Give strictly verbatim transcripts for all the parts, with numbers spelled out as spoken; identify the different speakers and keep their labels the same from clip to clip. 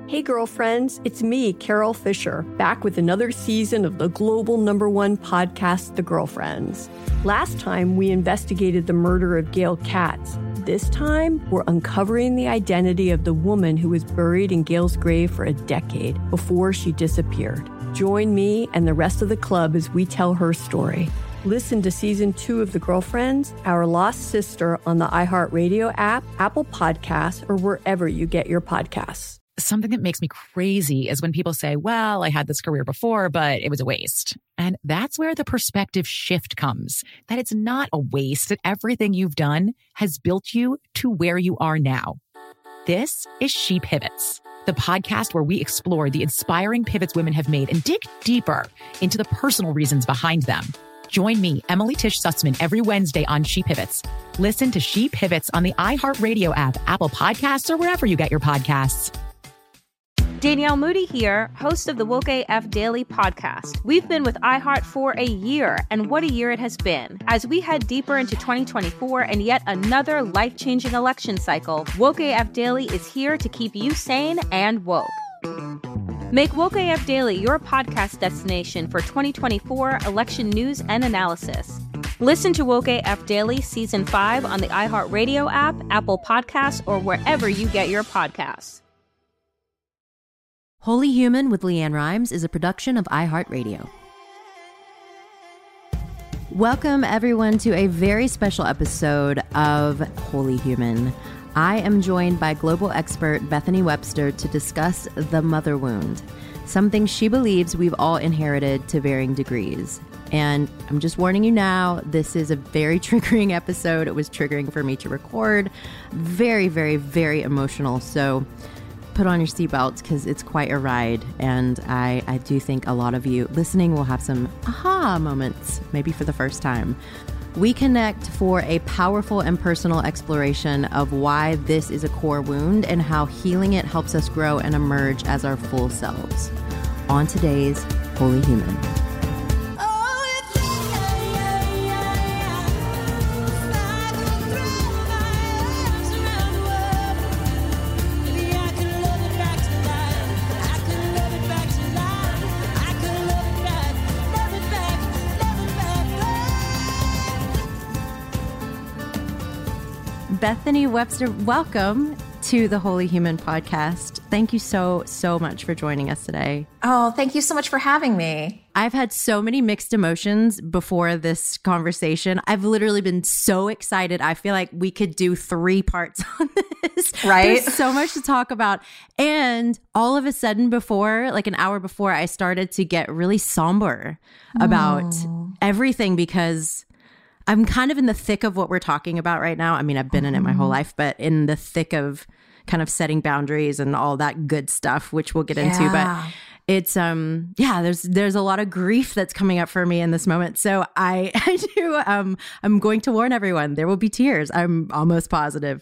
Speaker 1: Hey girlfriends, it's me, Carol Fisher, back with another season of the global number one podcast, The Girlfriends. Last time, we investigated the murder of Gail Katz. This time, we're uncovering the identity of the woman who was buried in Gail's grave for a decade before she disappeared. Join me and the rest of the club as we tell her story. Listen to season two of The Girlfriends, Our Lost Sister on the iHeartRadio app, Apple Podcasts, or wherever you get your podcasts.
Speaker 2: Something that makes me crazy is when people say, well, I had this career before, but it was a waste. And that's where the perspective shift comes, that it's not a waste, that everything you've done has built you to where you are now. This is She Pivots, the podcast where we explore the inspiring pivots women have made and dig deeper into the personal reasons behind them. Join me, Emily Tish Sussman, every Wednesday on She Pivots. Listen to She Pivots on the iHeartRadio app, Apple Podcasts, or wherever you get your podcasts.
Speaker 3: Danielle Moody here, host of the Woke A F Daily podcast. We've been with iHeart for a year, and what a year it has been. As we head deeper into twenty twenty-four and yet another life-changing election cycle, Woke A F Daily is here to keep you sane and woke. Make Woke A F Daily your podcast destination for twenty twenty-four election news and analysis. Listen to Woke A F Daily Season five on the iHeartRadio app, Apple Podcasts, or wherever you get your podcasts.
Speaker 4: Holy Human with Leanne Rimes is a production of iHeartRadio. Welcome, everyone, to a very special episode of Holy Human. I am joined by global expert Bethany Webster to discuss the mother wound, something she believes we've all inherited to varying degrees. And I'm just warning you now, this is a very triggering episode. It was triggering for me to record. Very, very, very emotional. So put on your seatbelts because it's quite a ride. And I, I do think a lot of you listening will have some aha moments, maybe for the first time. We connect for a powerful and personal exploration of why this is a core wound and how healing it helps us grow and emerge as our full selves. On today's Holy Human. Bethany Webster, welcome to the Holy Human podcast. Thank you so, so much for joining us today.
Speaker 5: Oh, thank you so much for having me.
Speaker 4: I've had so many mixed emotions before this conversation. I've literally been so excited. I feel like we could do three parts on this.
Speaker 5: Right?
Speaker 4: There's so much to talk about. And all of a sudden before, like an hour before, I started to get really somber about mm. everything because I'm kind of in the thick of what we're talking about right now. I mean, I've been mm-hmm. in it my whole life, but in the thick of kind of setting boundaries and all that good stuff, which we'll get yeah. into. But it's, um, yeah, there's there's a lot of grief that's coming up for me in this moment. So I, I do, um, I'm going to warn everyone, there will be tears. I'm almost positive.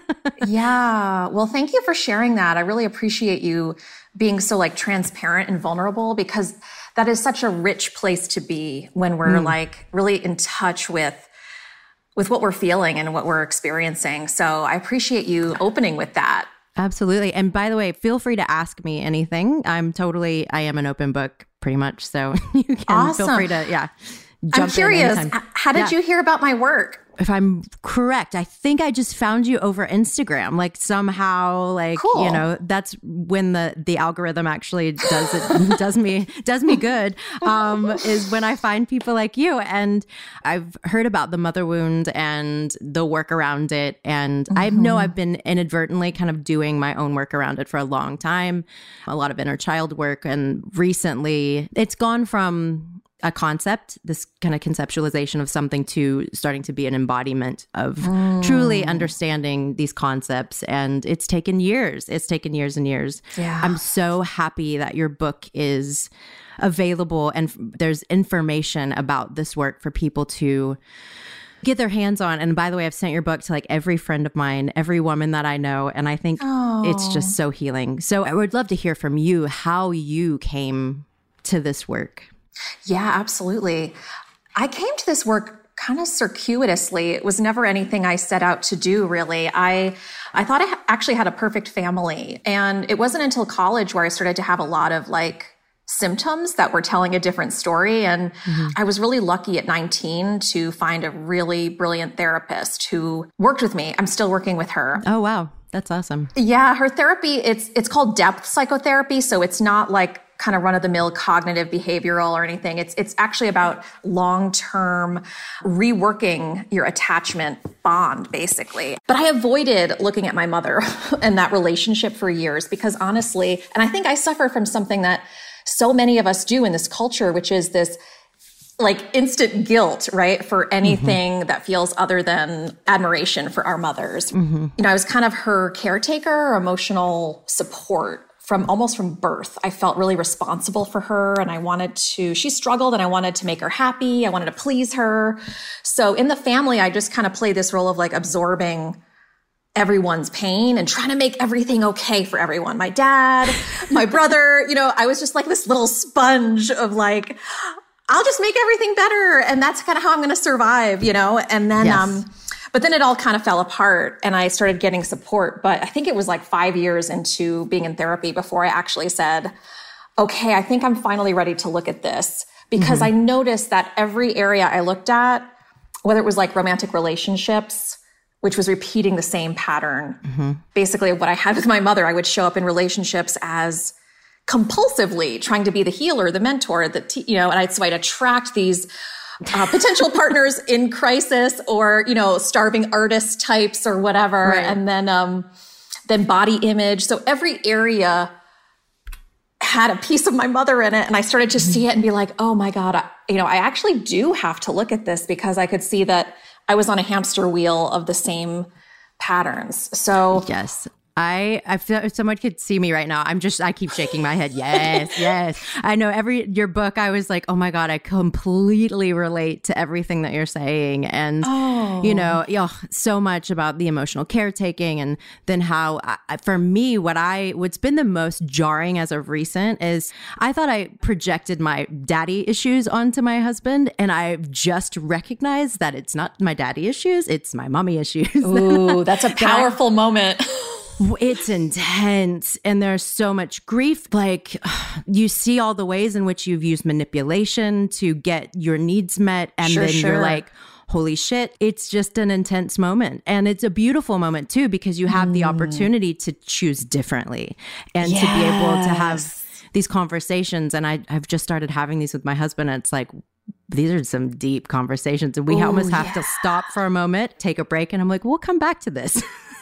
Speaker 5: Yeah. Well, thank you for sharing that. I really appreciate you being so like transparent and vulnerable because that is such a rich place to be when we're mm. like really in touch with with what we're feeling and what we're experiencing. So I appreciate you opening with that.
Speaker 4: Absolutely. And by the way, feel free to ask me anything. I'm totally, I am an open book pretty much. So you can
Speaker 5: awesome.
Speaker 4: feel free to, yeah. Jump
Speaker 5: I'm curious,
Speaker 4: in
Speaker 5: how did
Speaker 4: yeah.
Speaker 5: you hear about my work?
Speaker 4: If I'm correct, I think I just found you over Instagram, like somehow, like,
Speaker 5: cool.
Speaker 4: you know, that's when the, the algorithm actually does it, does me, does me good, um, is when I find people like you. And I've heard about the mother wound and the work around it. And mm-hmm. I know I've been inadvertently kind of doing my own work around it for a long time, a lot of inner child work. And recently it's gone from a concept, this kind of conceptualization of something to starting to be an embodiment of mm. truly understanding these concepts. And it's taken years. It's taken years and years.
Speaker 5: Yeah.
Speaker 4: I'm so happy that your book is available and there's information about this work for people to get their hands on. And by the way, I've sent your book to like every friend of mine, every woman that I know. And I think oh. it's just so healing. So I would love to hear from you how you came to this work.
Speaker 5: Yeah, absolutely. I came to this work kind of circuitously. It was never anything I set out to do, really. I I thought I ha- actually had a perfect family. And it wasn't until college where I started to have a lot of like symptoms that were telling a different story. And mm-hmm. I was really lucky at nineteen to find a really brilliant therapist who worked with me. I'm still working with her.
Speaker 4: Oh, wow. That's awesome.
Speaker 5: Yeah. Her therapy, it's it's called depth psychotherapy. So it's not like kind of run-of-the-mill cognitive behavioral or anything. It's it's actually about long-term reworking your attachment bond, basically. But I avoided looking at my mother and that relationship for years because honestly, and I think I suffer from something that so many of us do in this culture, which is this like instant guilt, right? For anything mm-hmm. that feels other than admiration for our mothers. Mm-hmm. You know, I was kind of her caretaker or emotional support. From almost from birth, I felt really responsible for her and I wanted to, she struggled and I wanted to make her happy. I wanted to please her. So in the family, I just kind of play this role of like absorbing everyone's pain and trying to make everything okay for everyone. My dad, my brother, you know, I was just like this little sponge of like, I'll just make everything better. And that's kind of how I'm going to survive, you know? And then, yes. um, But then it all kind of fell apart and I started getting support. But I think it was like five years into being in therapy before I actually said, okay, I think I'm finally ready to look at this. Because mm-hmm. I noticed that every area I looked at, whether it was like romantic relationships, which was repeating the same pattern. Mm-hmm. Basically, what I had with my mother, I would show up in relationships as compulsively trying to be the healer, the mentor, the t- you know, and I'd, so I'd attract these Uh, potential partners in crisis or, you know, starving artist types or whatever. Right. And then, um, then body image. So every area had a piece of my mother in it. And I started to see it and be like, oh my God, I, you know, I actually do have to look at this because I could see that I was on a hamster wheel of the same patterns. So
Speaker 4: yes. I, I feel if someone could see me right now, I'm just, I keep shaking my head. Yes, yes. I know every, your book, I was like, oh my God, I completely relate to everything that you're saying. And, oh. you know, yo, so much about the emotional caretaking and then how, I, for me, what I, what's been the most jarring as of recent is I thought I projected my daddy issues onto my husband and I've just recognized that it's not my daddy issues, it's my mommy issues.
Speaker 5: Ooh, that's a powerful moment.
Speaker 4: It's intense and there's so much grief. Like you see all the ways in which you've used manipulation to get your needs met. And sure, then sure. you're like, holy shit, it's just an intense moment. And it's a beautiful moment too, because you have mm. the opportunity to choose differently and yes. to be able to have these conversations. And I, I've just started having these with my husband. And it's like, these are some deep conversations and we Ooh, almost have yeah. to stop for a moment, take a break. And I'm like, we'll come back to this.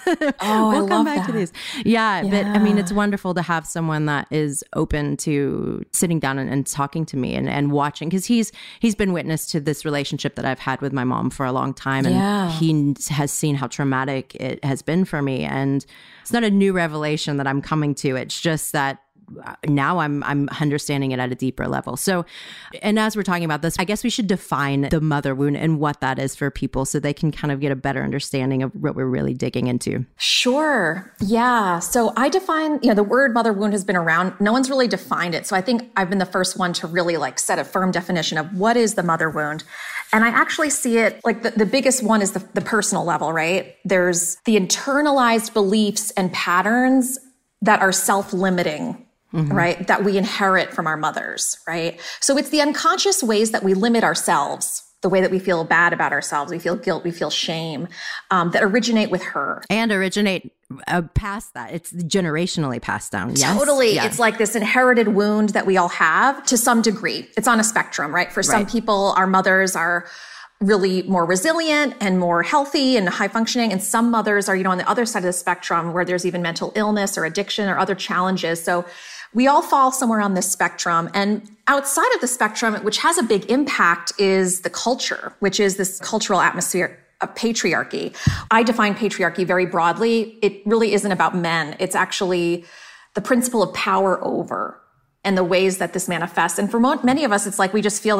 Speaker 5: Oh,
Speaker 4: we'll
Speaker 5: I
Speaker 4: come
Speaker 5: love
Speaker 4: back
Speaker 5: that.
Speaker 4: to these. Yeah, yeah, but I mean, it's wonderful to have someone that is open to sitting down and, and talking to me and, and watching because he's he's been witness to this relationship that I've had with my mom for a long time. And
Speaker 5: yeah.
Speaker 4: he has seen how traumatic it has been for me. And it's not a new revelation that I'm coming to. It's just that now I'm I'm understanding it at a deeper level. So, and as we're talking about this, I guess we should define the mother wound and what that is for people so they can kind of get a better understanding of what we're really digging into.
Speaker 5: Sure. Yeah. So I define, you know, the word mother wound has been around. No one's really defined it. So I think I've been the first one to really like set a firm definition of what is the mother wound. And I actually see it like the, the biggest one is the, the personal level, right? There's the internalized beliefs and patterns that are self-limiting. Mm-hmm. Right? That we inherit from our mothers, right? So it's the unconscious ways that we limit ourselves, the way that we feel bad about ourselves, we feel guilt, we feel shame, um, that originate with her.
Speaker 4: And originate uh, past that. It's generationally passed down. Yes?
Speaker 5: Totally.
Speaker 4: Yeah.
Speaker 5: It's like this inherited wound that we all have to some degree. It's on a spectrum, right? For some right. people, our mothers are really more resilient and more healthy and high functioning. And some mothers are, you know, on the other side of the spectrum where there's even mental illness or addiction or other challenges. So we all fall somewhere on this spectrum. And outside of the spectrum, which has a big impact, is the culture, which is this cultural atmosphere of patriarchy. I define patriarchy very broadly. It really isn't about men. It's actually the principle of power over and the ways that this manifests. And for mo- many of us, it's like we just feel that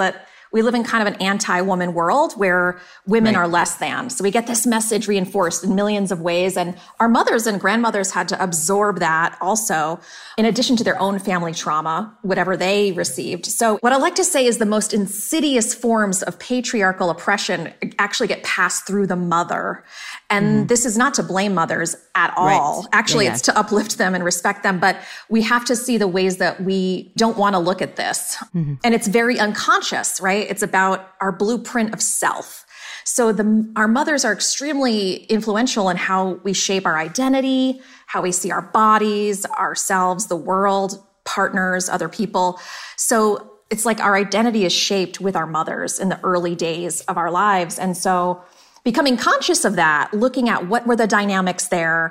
Speaker 5: we live in kind of an anti-woman world where women
Speaker 4: Right.
Speaker 5: are less than. So we get this message reinforced in millions of ways. And our mothers and grandmothers had to absorb that also, in addition to their own family trauma, whatever they received. So what I like to say is the most insidious forms of patriarchal oppression actually get passed through the mother. And mm-hmm. this is not to blame mothers at all.
Speaker 4: Right.
Speaker 5: Actually,
Speaker 4: yeah,
Speaker 5: it's
Speaker 4: yeah.
Speaker 5: to uplift them and respect them. But we have to see the ways that we don't want to look at this. Mm-hmm. And it's very unconscious, right? It's about our blueprint of self. So the, our mothers are extremely influential in how we shape our identity, how we see our bodies, ourselves, the world, partners, other people. So it's like our identity is shaped with our mothers in the early days of our lives. And so becoming conscious of that, looking at what were the dynamics there,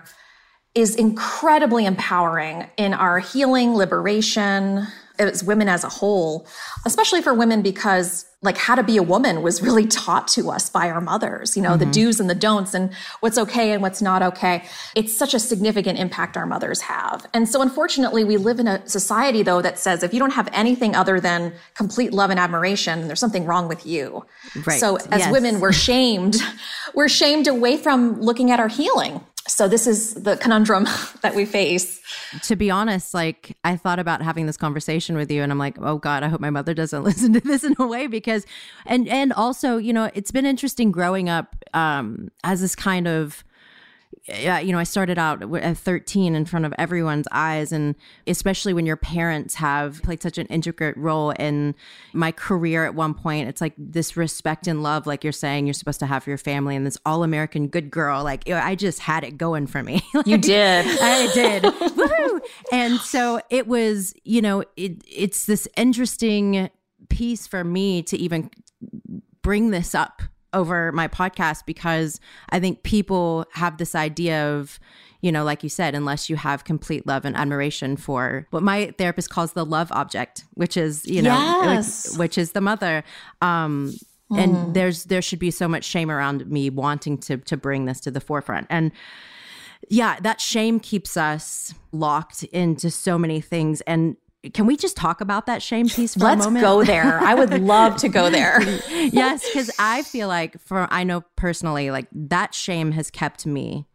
Speaker 5: is incredibly empowering in our healing, liberation, as women as a whole, especially for women, because like how to be a woman was really taught to us by our mothers, you know, mm-hmm. the do's and the don'ts and what's okay and what's not okay. It's such a significant impact our mothers have. And so unfortunately, we live in a society though that says if you don't have anything other than complete love and admiration, there's something wrong with you.
Speaker 4: Right.
Speaker 5: So as
Speaker 4: yes.
Speaker 5: women, we're shamed. We're shamed away from looking at our healing. So this is the conundrum that we face.
Speaker 4: To be honest, like I thought about having this conversation with you and I'm like, oh God, I hope my mother doesn't listen to this in a way because, and, and also, you know, it's been interesting growing up um, as this kind of, yeah, you know, I started out at thirteen in front of everyone's eyes. And especially when your parents have played such an intricate role in my career at one point, it's like this respect and love, like you're saying, you're supposed to have for your family and this all-American good girl. Like I just had it going for me. Like,
Speaker 5: you did.
Speaker 4: I did. Woohoo! And so it was, you know, it, it's this interesting piece for me to even bring this up over my podcast because I think people have this idea of, you know, like you said, unless you have complete love and admiration for what my therapist calls the love object, which is, you know,
Speaker 5: yes.
Speaker 4: which, which is the mother. Um, mm. And there's there should be so much shame around me wanting to to bring this to the forefront. And yeah, that shame keeps us locked into so many things. And can we just talk about that shame piece for
Speaker 5: Let's
Speaker 4: a moment?
Speaker 5: Let's go there. I would love to go there.
Speaker 4: Yes, because I feel like for, I know personally, like that shame has kept me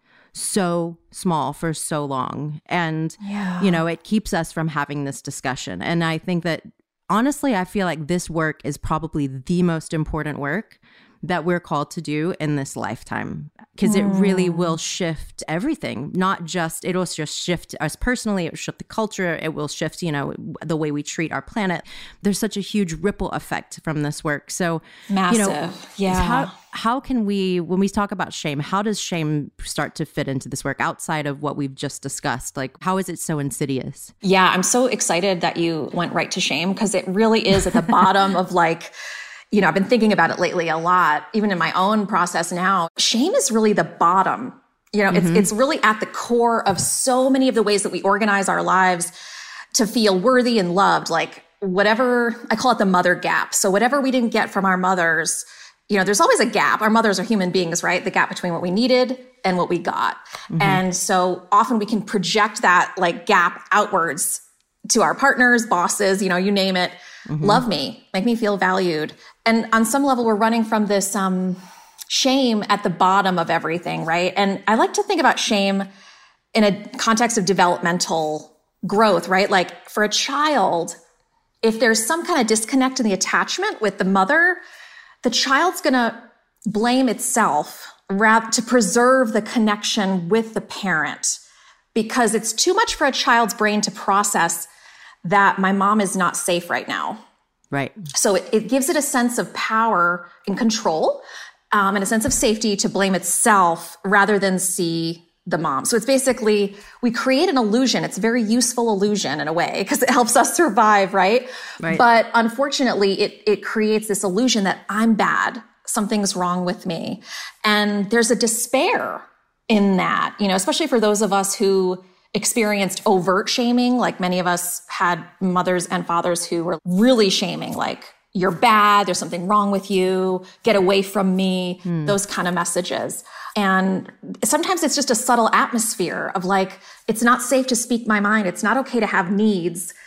Speaker 4: so small for so long. And,
Speaker 5: yeah.
Speaker 4: you know, it keeps us from having this discussion. And I think that honestly, I feel like this work is probably the most important work that we're called to do in this lifetime, because mm. it really will shift everything. Not just, it'll just shift us personally, it will shift the culture, it will shift, you know, the way we treat our planet. There's such a huge ripple effect from this work. So,
Speaker 5: massive.
Speaker 4: You know,
Speaker 5: yeah.
Speaker 4: How, how can we, when we talk about shame, how does shame start to fit into this work outside of what we've just discussed? Like, how is it so insidious?
Speaker 5: Yeah, I'm so excited that you went right to shame, because it really is at the bottom of like, you know, I've been thinking about it lately a lot, even in my own process now. Shame is really the bottom. You know, mm-hmm. it's it's really at the core of so many of the ways that we organize our lives to feel worthy and loved. Like whatever, I call it the mother gap. So whatever we didn't get from our mothers, you know, there's always a gap. Our mothers are human beings, right? The gap between what we needed and what we got. Mm-hmm. And so often we can project that like gap outwards to our partners, bosses, you know, you name it. Mm-hmm. Love me, make me feel valued. And on some level, we're running from this um, shame at the bottom of everything, right? And I like to think about shame in a context of developmental growth, right? Like for a child, if there's some kind of disconnect in the attachment with the mother, the child's going to blame itself rather to preserve the connection with the parent, because it's too much for a child's brain to process that my mom is not safe right now.
Speaker 4: Right.
Speaker 5: So it, it gives it a sense of power and control um, and a sense of safety to blame itself rather than see the mom. So it's basically, we create an illusion. It's a very useful illusion in a way because it helps us survive, right?
Speaker 4: Right.
Speaker 5: But unfortunately, it it creates this illusion that I'm bad, something's wrong with me. And there's a despair in that, you know, especially for those of us who experienced overt shaming, like many of us had mothers and fathers who were really shaming, like, you're bad, there's something wrong with you, get away from me, hmm. those kind of messages. And sometimes it's just a subtle atmosphere of like, it's not safe to speak my mind. It's not okay to have needs.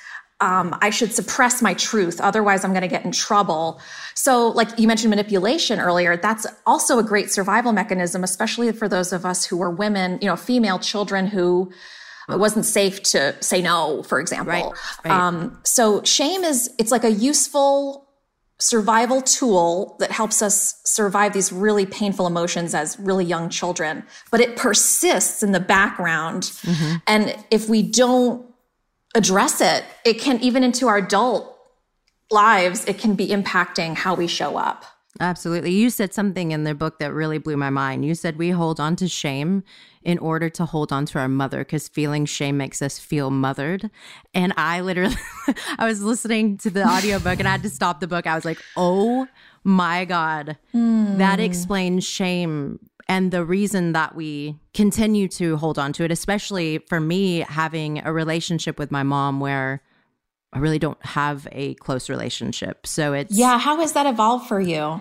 Speaker 5: um, I should suppress my truth. Otherwise, I'm going to get in trouble. So like you mentioned manipulation earlier, that's also a great survival mechanism, especially for those of us who are women, you know, female children who it wasn't safe to say no, for example.
Speaker 4: Right, right.
Speaker 5: Um, so shame is, it's like a useful survival tool that helps us survive these really painful emotions as really young children, but it persists in the background. Mm-hmm. And if we don't address it, it can, even into our adult lives, it can be impacting how we show up.
Speaker 4: Absolutely. You said something in the book that really blew my mind. You said we hold on to shame in order to hold on to our mother because feeling shame makes us feel mothered. And I literally, I was listening to the audiobook and I had to stop the book. I was like, oh my God, mm. that explains shame and the reason that we continue to hold on to it, especially for me having a relationship with my mom where I really don't have a close relationship. So it's...
Speaker 5: Yeah. How has that evolved for you?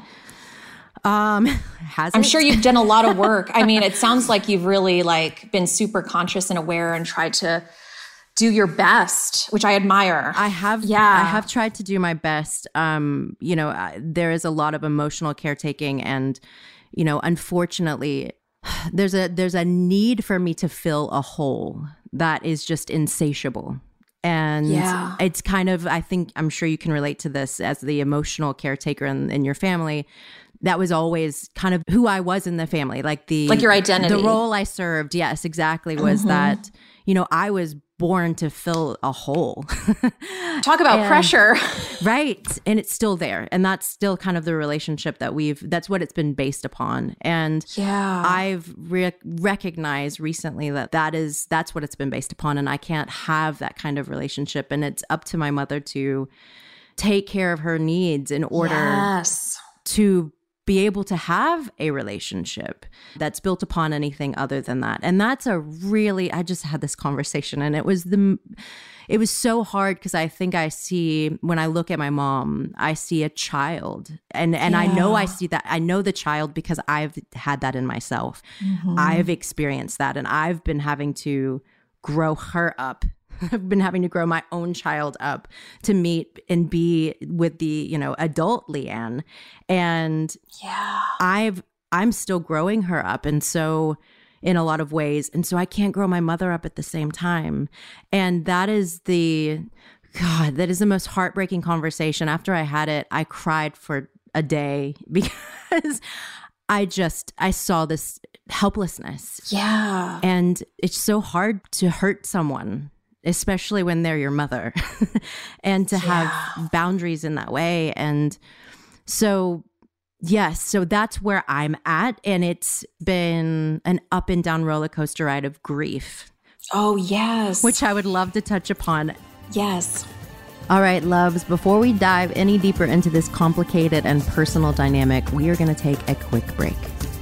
Speaker 4: Um, has
Speaker 5: I'm
Speaker 4: it?
Speaker 5: sure you've done a lot of work. I mean, it sounds like you've really like been super conscious and aware and tried to do your best, which I admire.
Speaker 4: I have,
Speaker 5: yeah,
Speaker 4: I have tried to do my best. Um, you know, uh, there is a lot of emotional caretaking and, you know, unfortunately, there's a, there's a need for me to fill a hole that is just insatiable. And
Speaker 5: yeah.
Speaker 4: it's kind of, I think, I'm sure you can relate to this as the emotional caretaker in, in your family. That was always kind of who I was in the family. Like the,
Speaker 5: like your identity,
Speaker 4: the role I served. Yes, exactly. Was mm-hmm. that, you know, I was born to fill a hole.
Speaker 5: Talk about
Speaker 4: and,
Speaker 5: pressure.
Speaker 4: Right. And it's still there. And that's still kind of the relationship that we've, that's what it's been based upon. And
Speaker 5: yeah,
Speaker 4: I've re- recognized recently that that is, that's what it's been based upon. And I can't have that kind of relationship. And it's up to my mother to take care of her needs in order
Speaker 5: yes.
Speaker 4: to be able to have a relationship that's built upon anything other than that. And that's a really, I just had this conversation and it was the, it was so hard because I think I see, when I look at my mom, I see a child and, and yeah. I know I see that, I know the child because I've had that in myself. Mm-hmm. I've experienced that and I've been having to grow her up. I've been having to grow my own child up to meet and be with the, you know, adult Leanne. And
Speaker 5: yeah,
Speaker 4: I've, I'm still growing her up. And so in a lot of ways. And so I can't grow my mother up at the same time. And that is the, God, that is the most heartbreaking conversation. After I had it, I cried for a day because I just, I saw this helplessness.
Speaker 5: Yeah.
Speaker 4: And it's so hard to hurt someone, especially when they're your mother, and to yeah. have boundaries in that way. And so, yes, so that's where I'm at. And it's been an up and down roller coaster ride of grief.
Speaker 5: Oh, yes.
Speaker 4: Which I would love to touch upon.
Speaker 5: Yes.
Speaker 4: All right, loves, before we dive any deeper into this complicated and personal dynamic, we are going to take a quick break.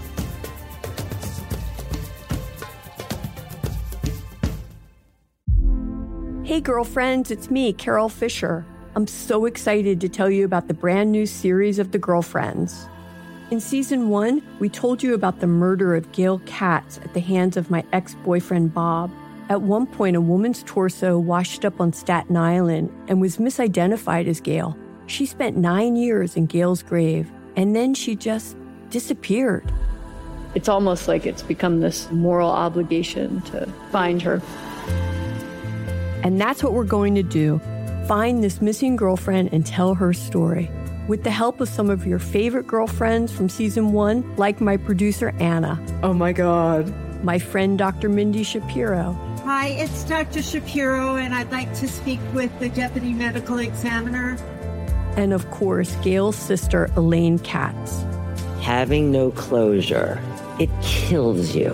Speaker 1: Hey girlfriends, it's me, Carol Fisher. I'm so excited to tell you about the brand new series of The Girlfriends. In season one, we told you about the murder of Gail Katz at the hands of my ex-boyfriend Bob. At one point, a woman's torso washed up on Staten Island and was misidentified as Gail. She spent nine years in Gail's grave, and then she just disappeared.
Speaker 6: It's almost like it's become this moral obligation to find her.
Speaker 1: And that's what we're going to do. Find this missing girlfriend and tell her story. With the help of some of your favorite girlfriends from season one, like my producer, Anna.
Speaker 6: Oh my God.
Speaker 1: My friend, Doctor Mindy Shapiro.
Speaker 7: Hi, it's Doctor Shapiro, and I'd like to speak with the Deputy Medical Examiner.
Speaker 1: And of course, Gail's sister, Elaine Katz.
Speaker 8: Having no closure, it kills you.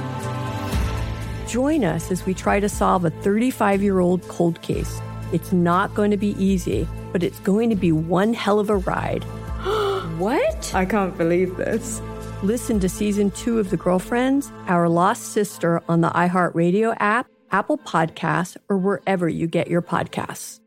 Speaker 1: Join us as we try to solve a thirty-five-year-old cold case. It's not going to be easy, but it's going to be one hell of a ride.
Speaker 6: What? I can't believe this.
Speaker 1: Listen to season two of The Girlfriends, Our Lost Sister on the iHeartRadio app, Apple Podcasts, or wherever you get your podcasts.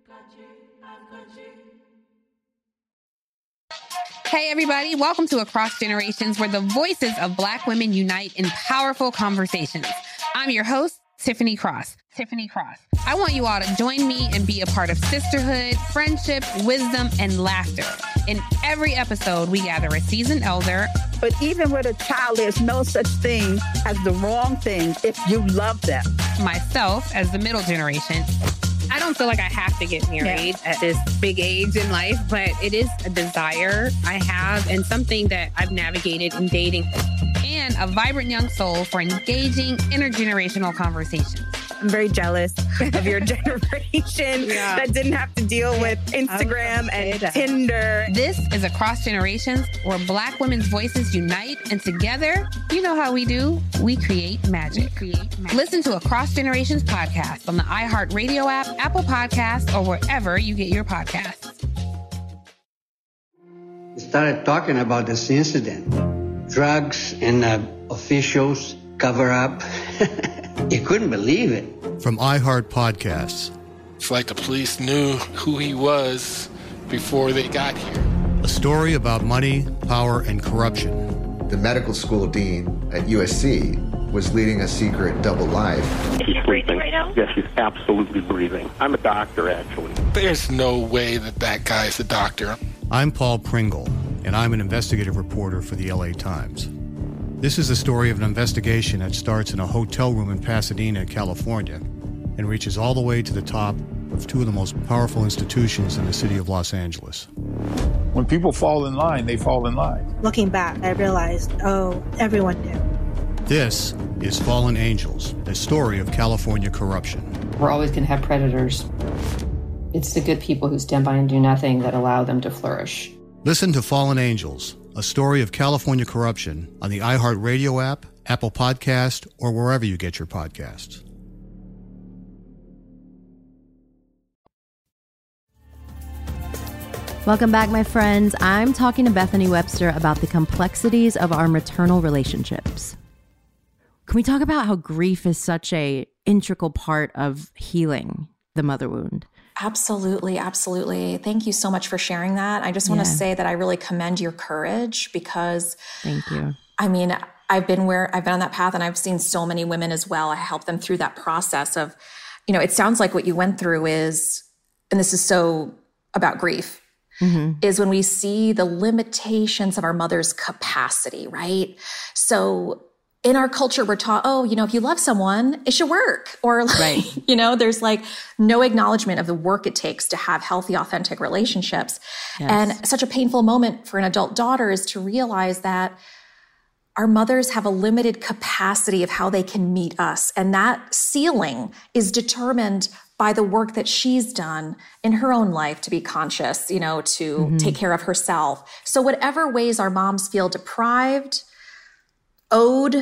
Speaker 9: Hey, everybody. Welcome to Across Generations, where the voices of Black women unite in powerful conversations. I'm your host, Tiffany Cross. Tiffany Cross. I want you all to join me and be a part of sisterhood, friendship, wisdom, and laughter. In every episode, we gather a seasoned elder.
Speaker 10: But even with a child, there's no such thing as the wrong thing if you love them.
Speaker 9: Myself as the middle generation. I don't feel like I have to get married yeah. at this big age in life, but it is a desire I have and something that I've navigated in dating. And a vibrant young soul for engaging intergenerational conversations.
Speaker 11: I'm very jealous of your generation yeah. that didn't have to deal with Instagram and Tinder.
Speaker 9: This is Across Generations, where Black women's voices unite, and together, you know how we do, we create magic. We create magic. Listen to Across Generations podcast on the iHeartRadio app, Apple Podcasts, or wherever you get your podcasts.
Speaker 12: We started talking about this incident. Drugs and uh, officials cover up. You couldn't believe it.
Speaker 13: From iHeart Podcasts.
Speaker 14: It's like the police knew who he was before they got here.
Speaker 13: A story about money, power, and corruption.
Speaker 15: The medical school dean at U S C was leading a secret double life.
Speaker 16: She's breathing right now? Yes, she's absolutely breathing. I'm a doctor, actually.
Speaker 14: There's no way that that guy's a doctor.
Speaker 13: I'm Paul Pringle, and I'm an investigative reporter for the L A Times. This is the story of an investigation that starts in a hotel room in Pasadena, California, and reaches all the way to the top of two of the most powerful institutions in the city of Los Angeles.
Speaker 17: When people fall in line, they fall in line.
Speaker 18: Looking back, I realized, oh, everyone knew.
Speaker 13: This is Fallen Angels, the story of California corruption.
Speaker 19: We're always going to have predators. It's the good people who stand by and do nothing that allow them to flourish.
Speaker 13: Listen to Fallen Angels, a story of California corruption on the iHeartRadio app, Apple Podcast, or wherever you get your podcasts.
Speaker 4: Welcome back, my friends. I'm talking to Bethany Webster about the complexities of our maternal relationships. Can we talk about how grief is such a integral part of healing the mother wound?
Speaker 5: Absolutely. Absolutely. Thank you so much for sharing that. I just want to yeah. say that I really commend your courage because
Speaker 4: thank you.
Speaker 5: I mean, I've been where I've been on that path and I've seen so many women as well. I help them through that process of, you know, it sounds like what you went through is, and this is so about grief, mm-hmm. is when we see the limitations of our mother's capacity, right? So in our culture, we're taught, oh, you know, if you love someone, it should work. Or like, right. you know, there's like no acknowledgement of the work it takes to have healthy, authentic relationships. Yes. And such a painful moment for an adult daughter is to realize that our mothers have a limited capacity of how they can meet us. And that ceiling is determined by the work that she's done in her own life to be conscious, you know, to mm-hmm. take care of herself. So whatever ways our moms feel deprived, owed,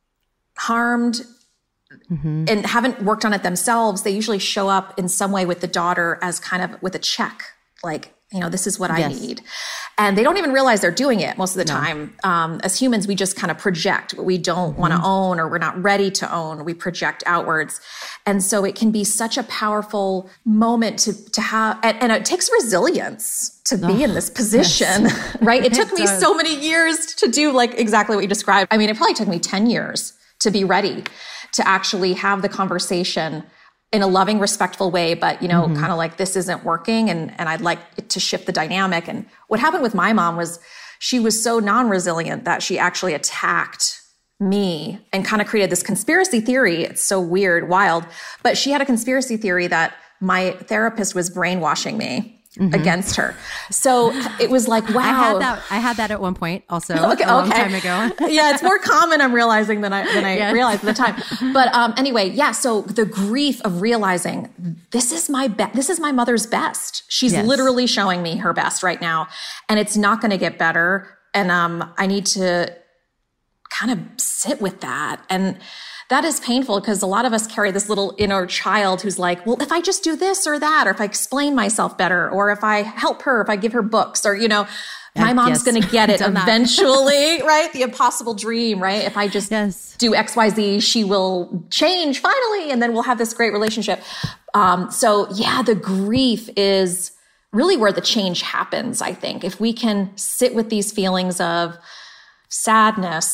Speaker 5: harmed, mm-hmm. and haven't worked on it themselves, they usually show up in some way with the daughter as kind of with a check, like, you know, this is what yes. I need. And they don't even realize they're doing it most of the no. time. Um, as humans, we just kind of project what we don't mm-hmm. want to own or we're not ready to own. We project outwards. And so it can be such a powerful moment to, to have, and, and it takes resilience to be oh, in this position, yes. right? It, it took me does. so many years to do like exactly what you described. I mean, it probably took me ten years to be ready to actually have the conversation in a loving, respectful way, but, you know, mm-hmm. kind of like, this isn't working and, and I'd like it to shift the dynamic. And what happened with my mom was she was so non-resilient that she actually attacked me and kind of created this conspiracy theory. It's so weird, wild, but she had a conspiracy theory that my therapist was brainwashing me. Mm-hmm. against her. So it was like, wow.
Speaker 4: I had that, I had that at one point also okay, a long
Speaker 5: okay.
Speaker 4: time ago.
Speaker 5: Yeah, it's more common, I'm realizing, than I, than I yes. realized at the time. But um, anyway, yeah, so the grief of realizing this is my be- this is my mother's best. She's yes. literally showing me her best right now. And it's not going to get better. And um, I need to kind of sit with that. And that is painful because a lot of us carry this little inner child who's like, well, if I just do this or that, or if I explain myself better, or if I help her, if I give her books, or, you know, my mom's yes. going to get it eventually, right? The impossible dream, right? If I just yes. do X, Y, Z, she will change finally, and then we'll have this great relationship. Um, so yeah, the grief is really where the change happens, I think. If we can sit with these feelings of sadness,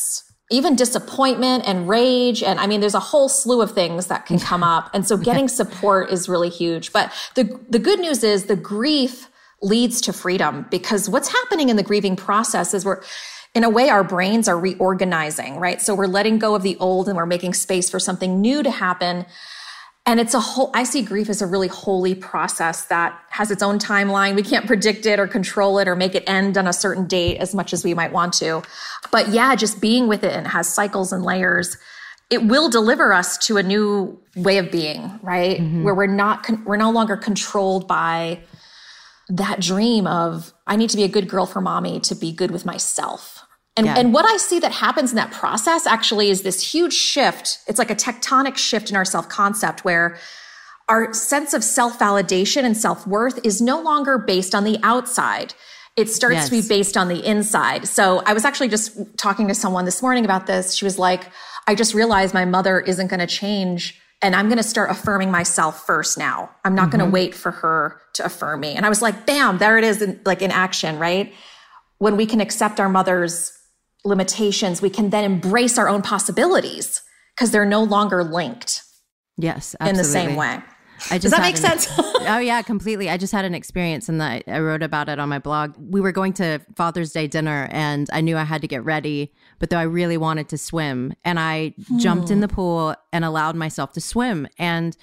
Speaker 5: even disappointment and rage. And I mean, there's a whole slew of things that can come up. And so getting support is really huge. But the, the good news is the grief leads to freedom, because what's happening in the grieving process is we're, in a way, our brains are reorganizing, right? So we're letting go of the old and we're making space for something new to happen. And it's a whole, I see grief as a really holy process that has its own timeline. We can't predict it or control it or make it end on a certain date as much as we might want to. But yeah, just being with it, and it has cycles and layers, it will deliver us to a new way of being, right? Mm-hmm. Where we're not, we're no longer controlled by that dream of, I need to be a good girl for mommy to be good with myself. And, yeah. and what I see that happens in that process actually is this huge shift. It's like a tectonic shift in our self-concept, where our sense of self-validation and self-worth is no longer based on the outside. It starts yes. to be based on the inside. So I was actually just talking to someone this morning about this. She was like, I just realized my mother isn't going to change, and I'm going to start affirming myself first now. I'm not mm-hmm. going to wait for her to affirm me. And I was like, bam, there it is, in, like in action, right? When we can accept our mother's limitations, we can then embrace our own possibilities because they're no longer linked.
Speaker 4: Yes, absolutely.
Speaker 5: In the same way.
Speaker 4: I just
Speaker 5: Does that make
Speaker 4: an,
Speaker 5: sense?
Speaker 4: Oh yeah, completely. I just had an experience, and I, I wrote about it on my blog. We were going to Father's Day dinner, and I knew I had to get ready, but though I really wanted to swim, and I hmm. jumped in the pool and allowed myself to swim. And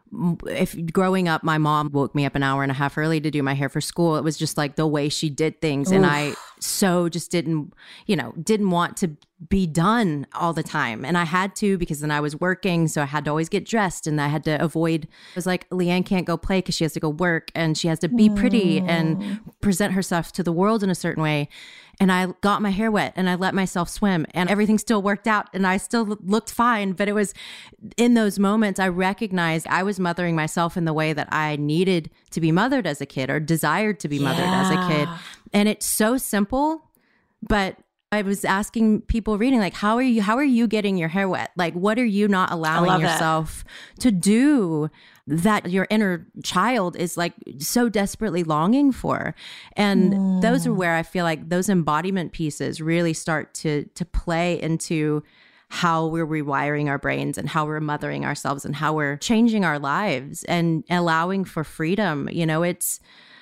Speaker 4: if growing up, my mom woke me up an hour and a half early to do my hair for school. It was just like the way she did things. Oof. And I so just didn't, you know, didn't want to be done all the time. And I had to, because then I was working. So I had to always get dressed, and I had to avoid, it was like, Leanne can't go play because she has to go work, and she has to be pretty mm. and present herself to the world in a certain way. And I got my hair wet, and I let myself swim, and everything still worked out, and I still looked fine. But it was in those moments I recognized I was mothering myself in the way that I needed to be mothered as a kid, or desired to be mothered yeah. as a kid. And it's so simple, but I was asking people reading, like, how are you, how are you getting your hair wet? Like, what are you not allowing yourself it. to do that your inner child is like so desperately longing for? And mm. those are where I feel like those embodiment pieces really start to, to play into how we're rewiring our brains, and how we're mothering ourselves, and how we're changing our lives and allowing for freedom. You know, it's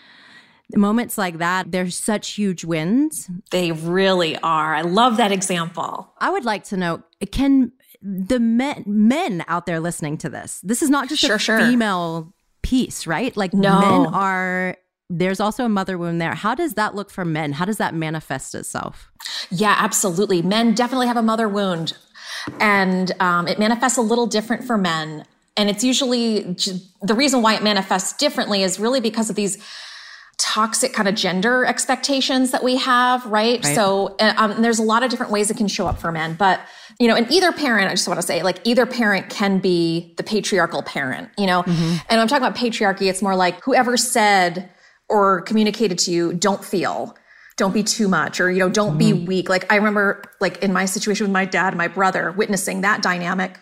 Speaker 4: moments like that, they're such huge wins.
Speaker 5: They really are. I love that example.
Speaker 4: I would like to know, can the men men out there listening to this, this is not just sure, a sure. female piece, right? Like no. men are, there's also a mother wound there. How does that look for men? How does that manifest itself?
Speaker 5: Yeah, absolutely. Men definitely have a mother wound, and um, it manifests a little different for men. And it's usually, the reason why it manifests differently is really because of these toxic kind of gender expectations that we have, right? right. So um, there's a lot of different ways it can show up for men. But, you know, and either parent, I just want to say, like, either parent can be the patriarchal parent, you know? Mm-hmm. And when I'm talking about patriarchy, it's more like whoever said or communicated to you, don't feel, don't be too much, or, you know, don't mm-hmm. be weak. Like, I remember, like, in my situation with my dad and my brother, witnessing that dynamic.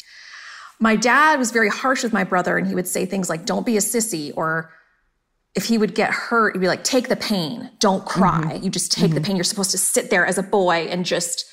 Speaker 5: My dad was very harsh with my brother, and he would say things like, don't be a sissy, or if he would get hurt, he'd be like, take the pain, don't cry. Mm-hmm. You just take mm-hmm. the pain. You're supposed to sit there as a boy and just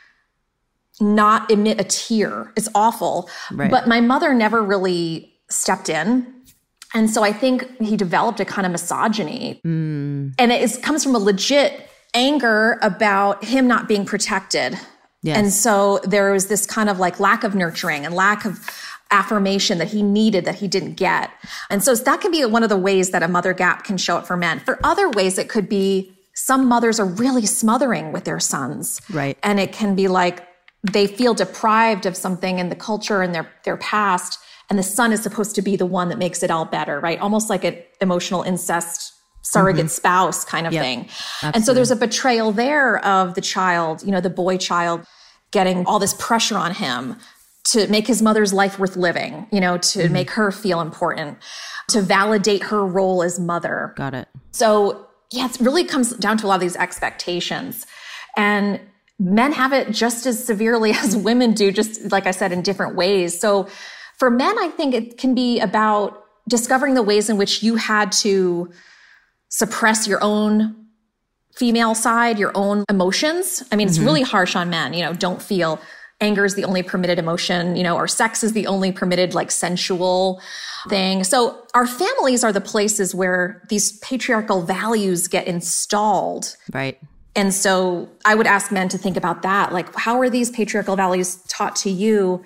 Speaker 5: not emit a tear. It's awful. Right. But my mother never really stepped in. And so I think he developed a kind of misogyny. Mm. And it is, comes from a legit anger about him not being protected. Yes. And so there was this kind of like lack of nurturing and lack of affirmation that he needed that he didn't get. And so that can be one of the ways that a mother gap can show up for men. For other ways, it could be some mothers are really smothering with their sons.
Speaker 4: Right.
Speaker 5: And it can be like they feel deprived of something in the culture and their, their past, and the son is supposed to be the one that makes it all better, right? Almost like an emotional incest surrogate mm-hmm. spouse kind of yep. thing. Absolutely. And so there's a betrayal there of the child, you know, the boy child getting all this pressure on him to make his mother's life worth living, you know, to mm-hmm. make her feel important, to validate her role as mother.
Speaker 4: Got it.
Speaker 5: So yeah, it really comes down to a lot of these expectations. And men have it just as severely as women do, just like I said, in different ways. So for men, I think it can be about discovering the ways in which you had to suppress your own female side, your own emotions. I mean, it's mm-hmm. really harsh on men, you know, don't feel. Anger is the only permitted emotion, you know, or sex is the only permitted, like, sensual thing. So our families are the places where these patriarchal values get installed.
Speaker 4: Right.
Speaker 5: And so I would ask men to think about that. Like, how are these patriarchal values taught to you?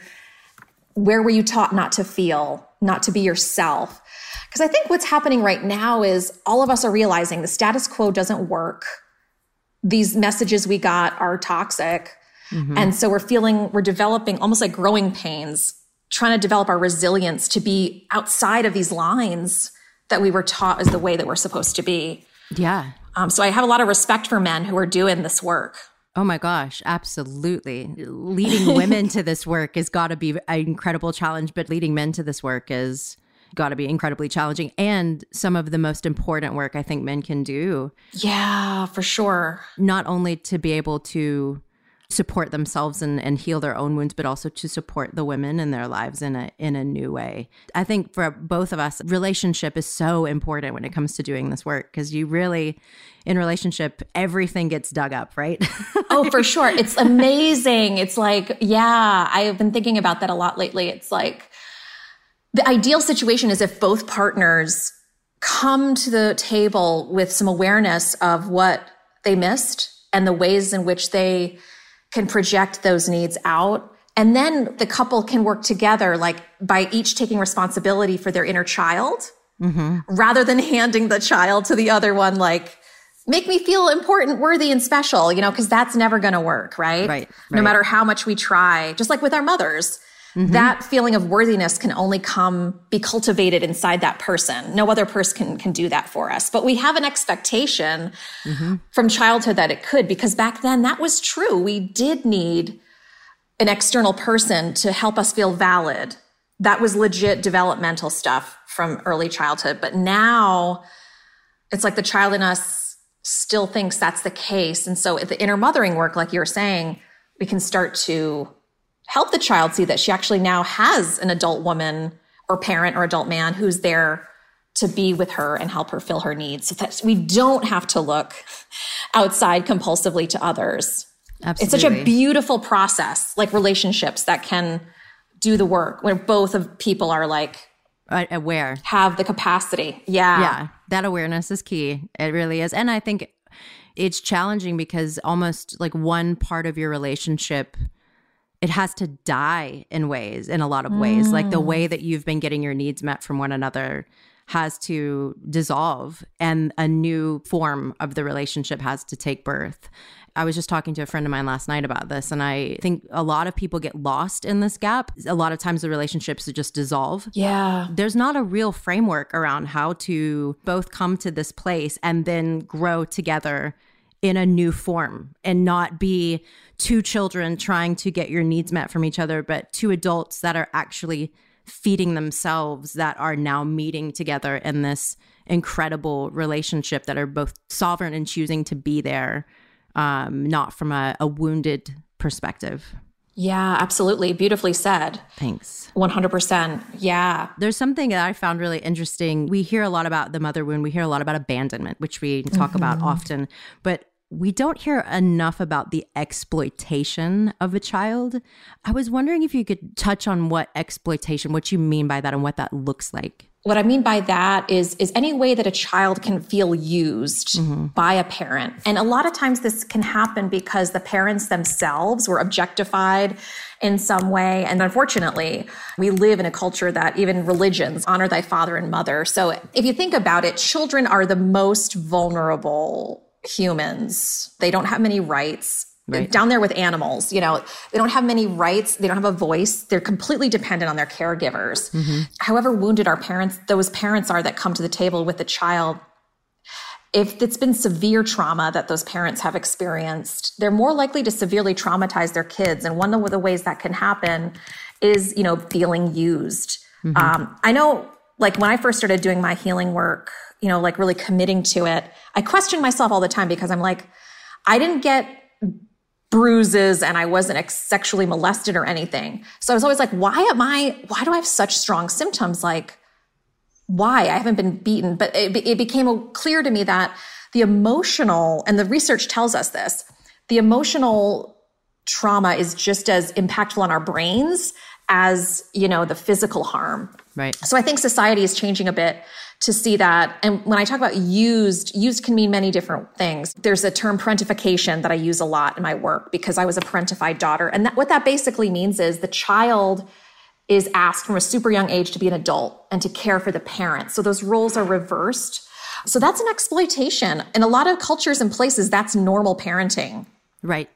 Speaker 5: Where were you taught not to feel, not to be yourself? Because I think what's happening right now is all of us are realizing the status quo doesn't work. These messages we got are toxic. Mm-hmm. And so we're feeling, we're developing almost like growing pains, trying to develop our resilience to be outside of these lines that we were taught is the way that we're supposed to be.
Speaker 4: Yeah.
Speaker 5: Um, so I have a lot of respect for men who are doing this work.
Speaker 4: Oh my gosh, absolutely. Leading women to this work has got to be an incredible challenge, but leading men to this work is got to be incredibly challenging and some of the most important work I think men can do.
Speaker 5: Yeah, for sure.
Speaker 4: Not only to be able to support themselves and, and heal their own wounds, but also to support the women in their lives in a in a new way. I think for both of us, relationship is so important when it comes to doing this work, because you really, in relationship, everything gets dug up, right?
Speaker 5: Oh, for sure. It's amazing. It's like, yeah, I've been thinking about that a lot lately. It's like the ideal situation is if both partners come to the table with some awareness of what they missed and the ways in which they can project those needs out. And then the couple can work together, like by each taking responsibility for their inner child, mm-hmm. rather than handing the child to the other one, like, make me feel important, worthy, and special, you know, because that's never going to work, right?
Speaker 4: Right, right?
Speaker 5: No matter how much we try, just like with our mothers, mm-hmm. that feeling of worthiness can only come, be cultivated inside that person. No other person can, can do that for us. But we have an expectation mm-hmm. from childhood that it could, because back then that was true. We did need an external person to help us feel valid. That was legit developmental stuff from early childhood. But now it's like the child in us still thinks that's the case. And so the inner mothering work, like you're saying, we can start to help the child see that she actually now has an adult woman or parent or adult man who's there to be with her and help her fill her needs, so that we don't have to look outside compulsively to others.
Speaker 4: Absolutely.
Speaker 5: It's such a beautiful process, like relationships that can do the work where both of people are like
Speaker 4: aware,
Speaker 5: have the capacity. Yeah.
Speaker 4: Yeah. That awareness is key. It really is. And I think it's challenging because almost like one part of your relationship, it has to die in ways, in a lot of ways. Mm. Like the way that you've been getting your needs met from one another has to dissolve and a new form of the relationship has to take birth. I was just talking to a friend of mine last night about this, and I think a lot of people get lost in this gap. A lot of times the relationships just dissolve.
Speaker 5: Yeah.
Speaker 4: There's not a real framework around how to both come to this place and then grow together in a new form and not be two children trying to get your needs met from each other, but two adults that are actually feeding themselves, that are now meeting together in this incredible relationship, that are both sovereign and choosing to be there. Um, not from a, a wounded perspective.
Speaker 5: Yeah, absolutely. Beautifully said.
Speaker 4: Thanks.
Speaker 5: one hundred percent. Yeah.
Speaker 4: There's something that I found really interesting. We hear a lot about the mother wound. We hear a lot about abandonment, which we talk mm-hmm. about often. But we don't hear enough about the exploitation of a child. I was wondering if you could touch on what exploitation, what you mean by that and what that looks like.
Speaker 5: What I mean by that is, is any way that a child can feel used mm-hmm. by a parent. And a lot of times this can happen because the parents themselves were objectified in some way. And unfortunately, we live in a culture that even religions honor thy father and mother. So if you think about it, children are the most vulnerable humans. They don't have many rights. Right. Down there with animals, you know, they don't have many rights. They don't have a voice. They're completely dependent on their caregivers. Mm-hmm. However wounded our parents, those parents are that come to the table with the child, if it's been severe trauma that those parents have experienced, they're more likely to severely traumatize their kids. And one of the ways that can happen is, you know, feeling used. Mm-hmm. Um, I know, like when I first started doing my healing work, you know, like really committing to it, I questioned myself all the time because I'm like, I didn't get bruises and I wasn't ex- sexually molested or anything. So I was always like, why am I, why do I have such strong symptoms? Like, why? I haven't been beaten. But it, it became clear to me that the emotional, and the research tells us this, the emotional trauma is just as impactful on our brains as, you know, the physical harm.
Speaker 4: Right.
Speaker 5: So I think society is changing a bit to see that. And when I talk about used, used can mean many different things. There's a term parentification that I use a lot in my work because I was a parentified daughter. And that, what that basically means is the child is asked from a super young age to be an adult and to care for the parents. So those roles are reversed. So that's an exploitation. In a lot of cultures and places, that's normal parenting.
Speaker 4: Right.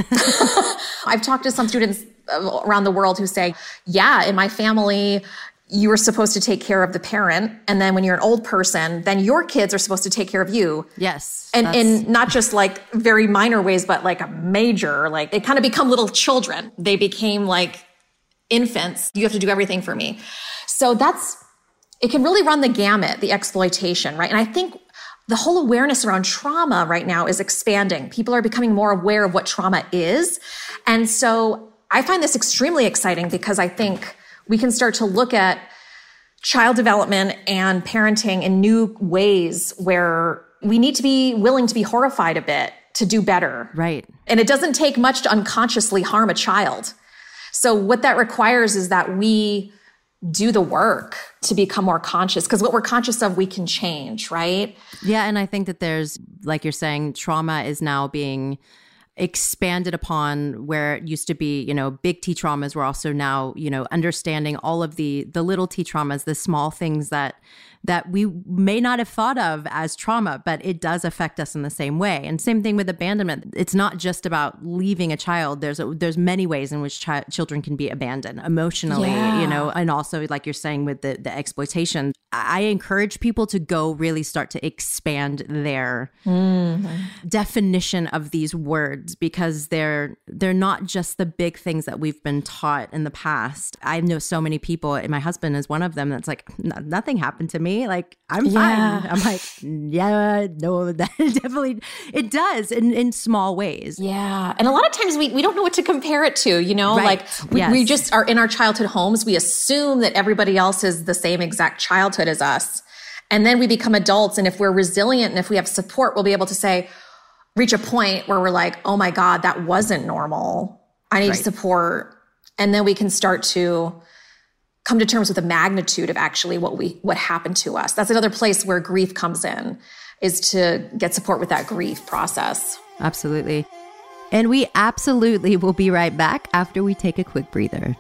Speaker 5: I've talked to some students around the world who say, yeah, in my family, you were supposed to take care of the parent. And then when you're an old person, then your kids are supposed to take care of you.
Speaker 4: Yes.
Speaker 5: And in not just like very minor ways, but like a major, like they kind of become little children. They became like infants. You have to do everything for me. So that's, it can really run the gamut, the exploitation, right? And I think the whole awareness around trauma right now is expanding. People are becoming more aware of what trauma is. And so I find this extremely exciting because I think we can start to look at child development and parenting in new ways where we need to be willing to be horrified a bit to do better.
Speaker 4: Right.
Speaker 5: And it doesn't take much to unconsciously harm a child. So what that requires is that we do the work to become more conscious, because what we're conscious of, we can change, right?
Speaker 4: Yeah. And I think that there's, like you're saying, trauma is now being expanded upon where it used to be, you know, big T traumas. We're also now, you know, understanding all of the the little T traumas, the small things that that we may not have thought of as trauma, but it does affect us in the same way. And same thing with abandonment. It's not just about leaving a child. There's a, there's many ways in which chi- children can be abandoned emotionally,
Speaker 5: yeah.
Speaker 4: you know, and also like you're saying with the, the exploitation. I encourage people to go really start to expand their mm-hmm. definition of these words, because they're they're not just the big things that we've been taught in the past. I know so many people, and my husband is one of them, that's like, nothing happened to me. Like, I'm
Speaker 5: yeah.
Speaker 4: fine. I'm like, yeah, no, that definitely, it does in, in small ways.
Speaker 5: Yeah. And a lot of times we, we don't know what to compare it to, you know,
Speaker 4: right.
Speaker 5: like we,
Speaker 4: yes.
Speaker 5: we just are in our childhood homes. We assume that everybody else is the same exact childhood as us. And then we become adults. And if we're resilient and if we have support, we'll be able to say, reach a point where we're like, oh my God, that wasn't normal. I need right. support. And then we can start to come to terms with the magnitude of actually what we, what happened to us. That's another place where grief comes in, is to get support with that grief process.
Speaker 4: Absolutely. And we absolutely will be right back after we take a quick breather.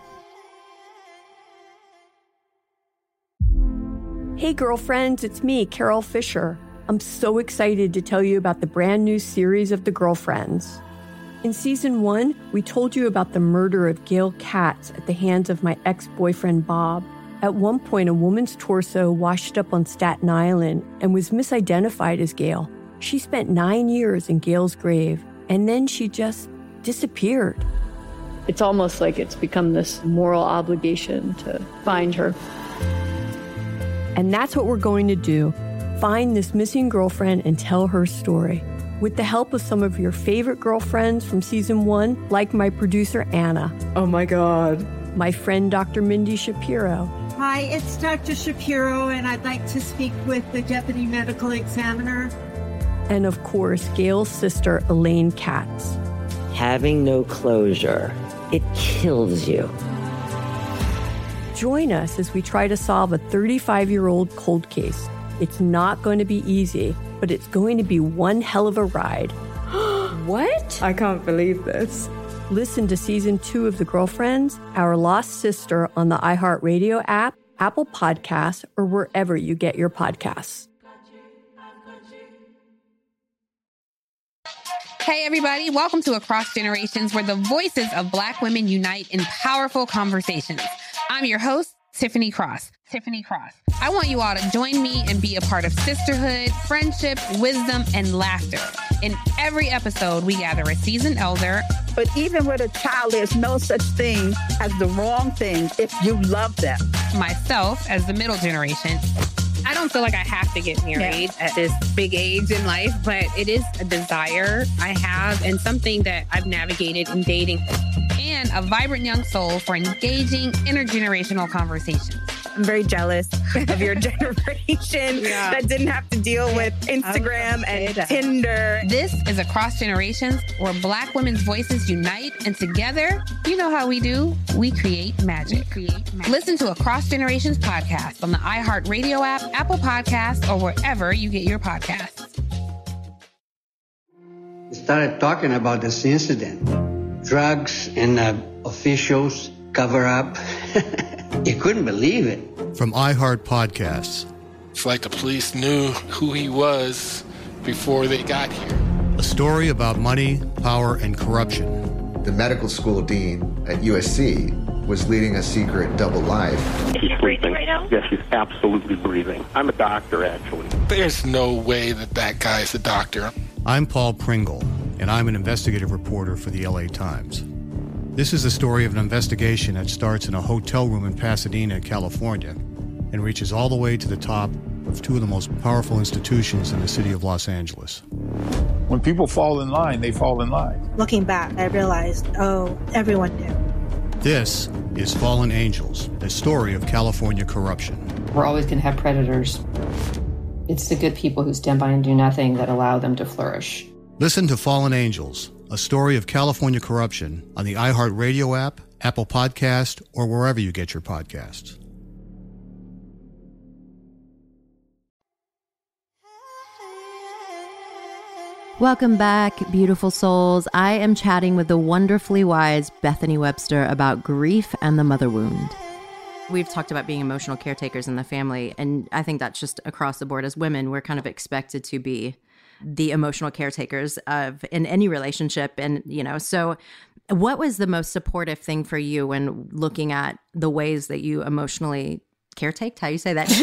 Speaker 1: Hey girlfriends, it's me, Carol Fisher. I'm so excited to tell you about the brand new series of The Girlfriends. In season one, we told you about the murder of Gail Katz at the hands of my ex-boyfriend, Bob. At one point, a woman's torso washed up on Staten Island and was misidentified as Gail. She spent nine years in Gail's grave, and then she just disappeared.
Speaker 6: It's almost like it's become this moral obligation to find her.
Speaker 1: And that's what we're going to do. Find this missing girlfriend and tell her story. With the help of some of your favorite girlfriends from season one, like my producer, Anna.
Speaker 20: Oh my God.
Speaker 1: My friend, Doctor Mindy Shapiro.
Speaker 7: Hi, it's Doctor Shapiro, and I'd like to speak with the Deputy Medical Examiner.
Speaker 1: And of course, Gail's sister, Elaine Katz.
Speaker 8: Having no closure, it kills you.
Speaker 1: Join us as we try to solve a thirty-five-year-old cold case. It's not going to be easy, but it's going to be one hell of a ride.
Speaker 20: What? I can't believe this.
Speaker 1: Listen to season two of The Girlfriends, Our Lost Sister on the iHeartRadio app, Apple Podcasts, or wherever you get your podcasts.
Speaker 9: Hey, everybody. Welcome to Across Generations, where the voices of Black women unite in powerful conversations. I'm your host, Tiffany Cross. Tiffany Cross. I want you all to join me and be a part of sisterhood, friendship, wisdom, and laughter. In every episode, we gather a seasoned elder.
Speaker 10: But even with a child, there's no such thing as the wrong thing if you love them.
Speaker 9: Myself, as the middle generation. I don't feel like I have to get married yeah. at this big age in life, but it is a desire I have and something that I've navigated in dating, and a vibrant young soul for engaging intergenerational conversations.
Speaker 11: I'm very jealous of your generation yeah. that didn't have to deal with Instagram and that. Tinder.
Speaker 9: This is Across Generations, where Black women's voices unite, and together, you know how we do, we create magic. We create magic. Listen to Across Generations podcast on the iHeartRadio app, Apple Podcasts, or wherever you get your podcasts.
Speaker 12: We started talking about this incident. Drugs and uh, officials cover up. You couldn't believe it.
Speaker 13: From iHeart Podcasts.
Speaker 14: It's like the police knew who he was before they got here.
Speaker 13: A story about money, power, and corruption.
Speaker 15: The medical school dean at U S C was leading a secret double life.
Speaker 16: She's breathing right now? Yes, she's absolutely breathing. I'm a doctor, actually.
Speaker 14: There's no way that that guy's a doctor.
Speaker 13: I'm Paul Pringle, and I'm an investigative reporter for the L A Times. This is the story of an investigation that starts in a hotel room in Pasadena, California, and reaches all the way to the top of two of the most powerful institutions in the city of Los Angeles.
Speaker 17: When people fall in line, they fall in line.
Speaker 18: Looking back, I realized, oh, everyone knew.
Speaker 13: This is Fallen Angels, the story of California corruption.
Speaker 19: We're always going to have predators. It's the good people who stand by and do nothing that allow them to flourish.
Speaker 13: Listen to Fallen Angels, a story of California corruption on the iHeartRadio app, Apple Podcast, or wherever you get your podcasts.
Speaker 4: Welcome back, beautiful souls. I am chatting with the wonderfully wise Bethany Webster about grief and the mother wound. We've talked about being emotional caretakers in the family, and I think that's just across the board. As women, we're kind of expected to be the emotional caretakers of in any relationship. And, you know, so what was the most supportive thing for you when looking at the ways that you emotionally caretake? How you say that?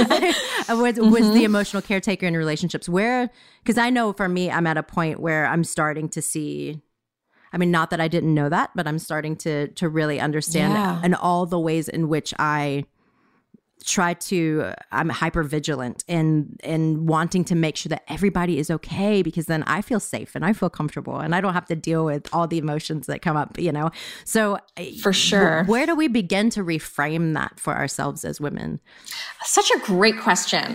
Speaker 4: was,
Speaker 5: mm-hmm.
Speaker 4: was the emotional caretaker in relationships where, because I know for me, I'm at a point where I'm starting to see, I mean, not that I didn't know that, but I'm starting to to really understand
Speaker 5: yeah.
Speaker 4: and all the ways in which I try to, I'm hyper vigilant and and wanting to make sure that everybody is okay, because then I feel safe and I feel comfortable and I don't have to deal with all the emotions that come up, you know? So
Speaker 5: for sure.
Speaker 4: W- where do we begin to reframe that for ourselves as women?
Speaker 5: Such a great question.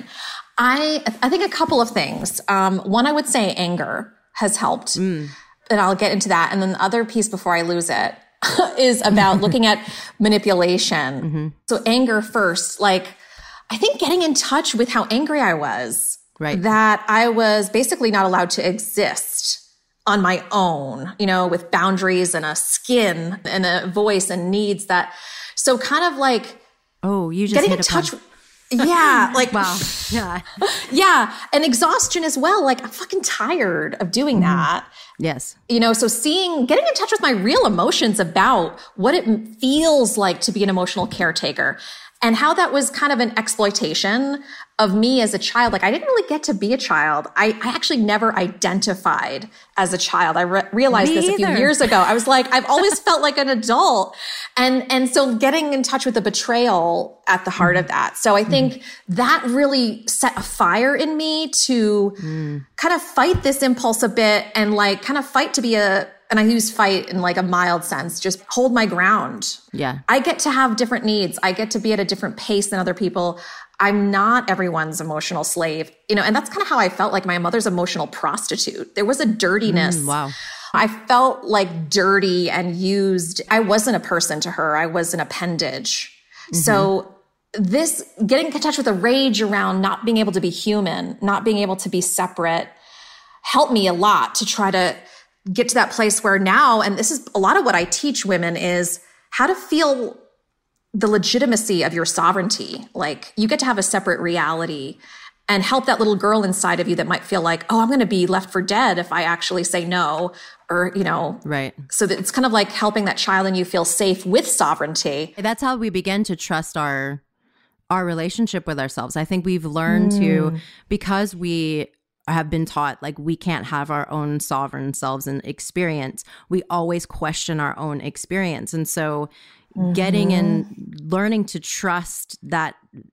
Speaker 5: I I think a couple of things. Um, one, I would say anger has helped. Mm. And I'll get into that. And then the other piece before I lose it is about looking at manipulation. Mm-hmm. So anger first, like I think getting in touch with how angry I was,
Speaker 4: right?
Speaker 5: That I was basically not allowed to exist on my own, you know, with boundaries and a skin and a voice and needs that. So kind of like,
Speaker 4: oh, you just
Speaker 5: getting
Speaker 4: hit
Speaker 5: in touch.
Speaker 4: Upon-
Speaker 5: Yeah, like
Speaker 4: wow, yeah,
Speaker 5: yeah, and exhaustion as well. Like I'm fucking tired of doing that.
Speaker 4: Yes,
Speaker 5: you know. So seeing, getting in touch with my real emotions about what it feels like to be an emotional caretaker, and how that was kind of an exploitation of me as a child. Like I didn't really get to be a child. I, I actually never identified as a child. I re- realized
Speaker 4: me
Speaker 5: this a few
Speaker 4: either.
Speaker 5: years ago. I was like, I've always felt like an adult. And, and so getting in touch with the betrayal at the heart mm. of that. So I think mm. that really set a fire in me to mm. kind of fight this impulse a bit and like kind of fight to be a, and I use fight in like a mild sense, just hold my ground.
Speaker 4: Yeah.
Speaker 5: I get to have different needs. I get to be at a different pace than other people. I'm not everyone's emotional slave, you know, and that's kind of how I felt like my mother's emotional prostitute. There was a dirtiness.
Speaker 4: Mm, wow.
Speaker 5: I felt like dirty and used. I wasn't a person to her. I was an appendage. Mm-hmm. So this getting in touch with a rage around not being able to be human, not being able to be separate, helped me a lot to try to get to that place where now, and this is a lot of what I teach women, is how to feel the legitimacy of your sovereignty. Like you get to have a separate reality and help that little girl inside of you that might feel like, oh, I'm going to be left for dead if I actually say no, or, you know,
Speaker 4: right.
Speaker 5: So that it's kind of like helping that child in you feel safe with sovereignty.
Speaker 4: That's how we begin to trust our, our relationship with ourselves. I think we've learned mm. to, because we have been taught like we can't have our own sovereign selves and experience, we always question our own experience. And so mm-hmm. getting and learning to trust that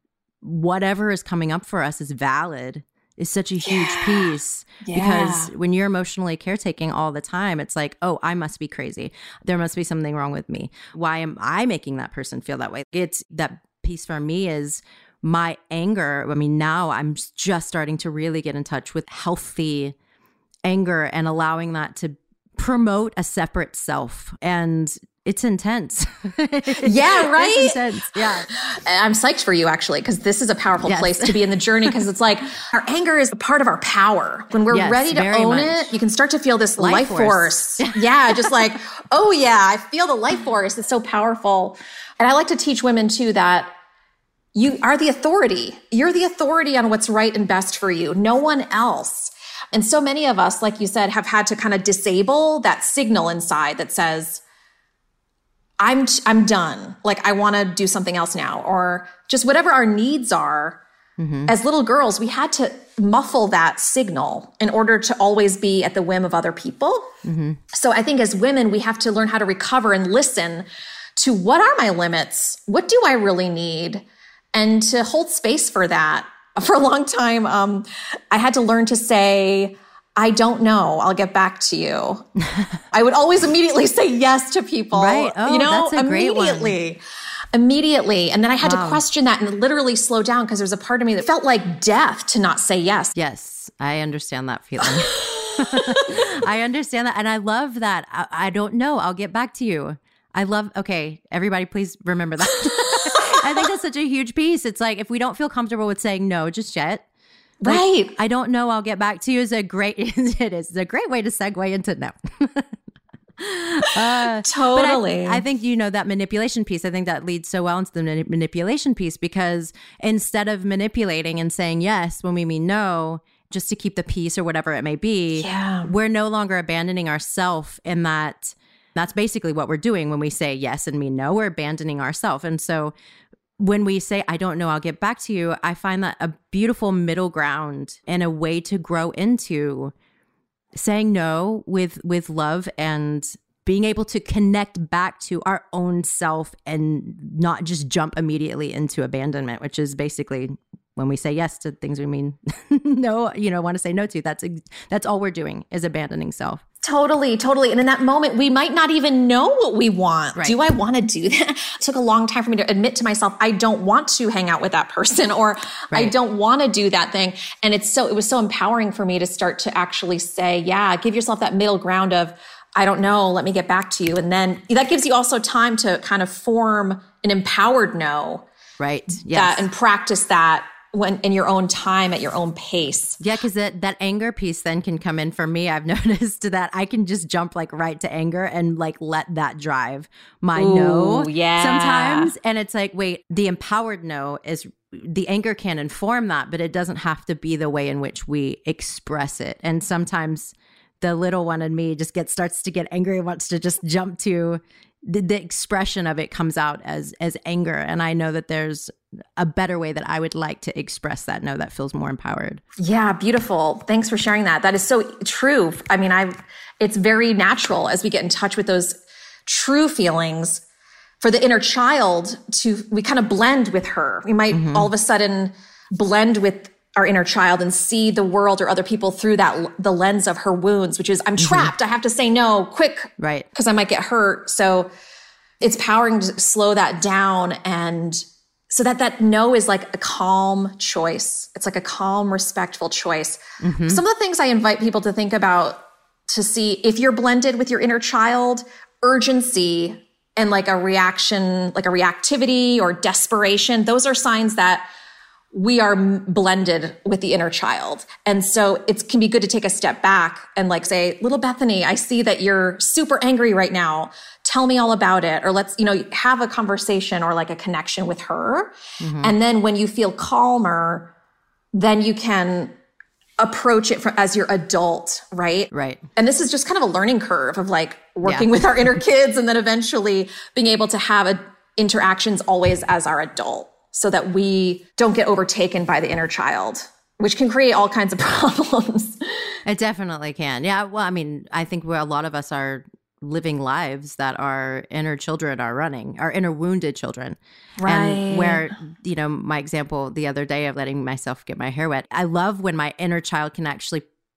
Speaker 4: whatever is coming up for us is valid is such a huge yeah. piece.
Speaker 5: Yeah.
Speaker 4: Because when you're emotionally caretaking all the time, it's like, oh, I must be crazy. There must be something wrong with me. Why am I making that person feel that way? It's that piece for me is my anger. I mean, now I'm just starting to really get in touch with healthy anger and allowing that to promote a separate self. And it's intense.
Speaker 5: Yeah, right?
Speaker 4: It's intense. Yeah.
Speaker 5: I'm psyched for you, actually, because this is a powerful yes. place to be in the journey, because it's like our anger is a part of our power. When we're yes, ready to own much. it, you can start to feel this life, life force. force. Yeah, just like, oh yeah, I feel the life force. It's so powerful. And I like to teach women too that you are the authority. You're the authority on what's right and best for you. No one else. And so many of us, like you said, have had to kind of disable that signal inside that says, I'm, I'm done. Like, I want to do something else now, or just whatever our needs are. Mm-hmm. As little girls, we had to muffle that signal in order to always be at the whim of other people. Mm-hmm. So I think as women, we have to learn how to recover and listen to what are my limits? What do I really need? And to hold space for that. For a long time, um, I had to learn to say, I don't know. I'll get back to you. I would always immediately say yes to people.
Speaker 4: Right. Oh,
Speaker 5: you know,
Speaker 4: that's a great
Speaker 5: immediately.
Speaker 4: one.
Speaker 5: Immediately. And then I had
Speaker 4: wow.
Speaker 5: to question that and literally slow down, because there was a part of me that felt like death to not say yes.
Speaker 4: Yes. I understand that feeling. I understand that. And I love that. I, I don't know. I'll get back to you. I love, okay, everybody, please remember that. I think that's such a huge piece. It's like, if we don't feel comfortable with saying no just yet, like,
Speaker 5: right.
Speaker 4: I don't know, I'll get back to you is a great, it is it's a great way to segue into no. uh,
Speaker 5: totally.
Speaker 4: I, I think, you know, that manipulation piece, I think that leads so well into the mani- manipulation piece, because instead of manipulating and saying yes when we mean no, just to keep the peace or whatever it may be,
Speaker 5: yeah.
Speaker 4: we're no longer abandoning ourself in that. That's basically what we're doing when we say yes and mean no. We're abandoning ourselves. And so when we say, I don't know, I'll get back to you, I find that a beautiful middle ground and a way to grow into saying no with with love and being able to connect back to our own self and not just jump immediately into abandonment, which is basically when we say yes to things we mean no, you know, want to say no to. That's that's all we're doing is abandoning self.
Speaker 5: Totally, totally. And in that moment, we might not even know what we want.
Speaker 4: Right.
Speaker 5: Do I want to do that? It took a long time for me to admit to myself, I don't want to hang out with that person, or right. I don't want to do that thing. And it's so, it was so empowering for me to start to actually say, yeah, give yourself that middle ground of, I don't know, let me get back to you. And then that gives you also time to kind of form an empowered no.
Speaker 4: Right. Yes.
Speaker 5: That, and practice that when in your own time at your own pace.
Speaker 4: Yeah, because that, that anger piece then can come in for me. I've noticed that I can just jump like right to anger and like let that drive my
Speaker 5: Ooh,
Speaker 4: no
Speaker 5: yeah.
Speaker 4: sometimes. And it's like, wait, the empowered no is the anger can inform that, but it doesn't have to be the way in which we express it. And sometimes the little one in me just gets starts to get angry and wants to just jump to the, the expression of it comes out as as anger. And I know that there's a better way that I would like to express that no that feels more empowered.
Speaker 5: Yeah, beautiful. Thanks for sharing that. That is so true. I mean, I've it's very natural as we get in touch with those true feelings for the inner child to we kind of blend with her. We might mm-hmm. all of a sudden blend with our inner child and see the world or other people through that the lens of her wounds, which is I'm trapped. Mm-hmm. I have to say no quick,
Speaker 4: right?
Speaker 5: Because I might get hurt. So it's powering to slow that down, and so that that no is like a calm choice. It's like a calm, respectful choice. Mm-hmm. Some of the things I invite people to think about to see if you're blended with your inner child, urgency and like a reaction, like a reactivity or desperation. Those are signs that we are blended with the inner child. And so it can be good to take a step back and like say, little Bethany, I see that you're super angry right now. Tell me all about it. Or let's, you know, have a conversation or like a connection with her. Mm-hmm. And then when you feel calmer, then you can approach it for, as your adult, right?
Speaker 4: Right.
Speaker 5: And this is just kind of a learning curve of like working
Speaker 4: yeah.
Speaker 5: with our inner kids and then eventually being able to have a, interactions always as our adult, so that we don't get overtaken by the inner child, which can create all kinds of problems.
Speaker 4: It definitely can. Yeah. Well, I mean, I think where a lot of us are living lives that our inner children are running, our inner wounded children.
Speaker 5: Right.
Speaker 4: And where, you know, my example the other day of letting myself get my hair wet, I love when my inner child can actually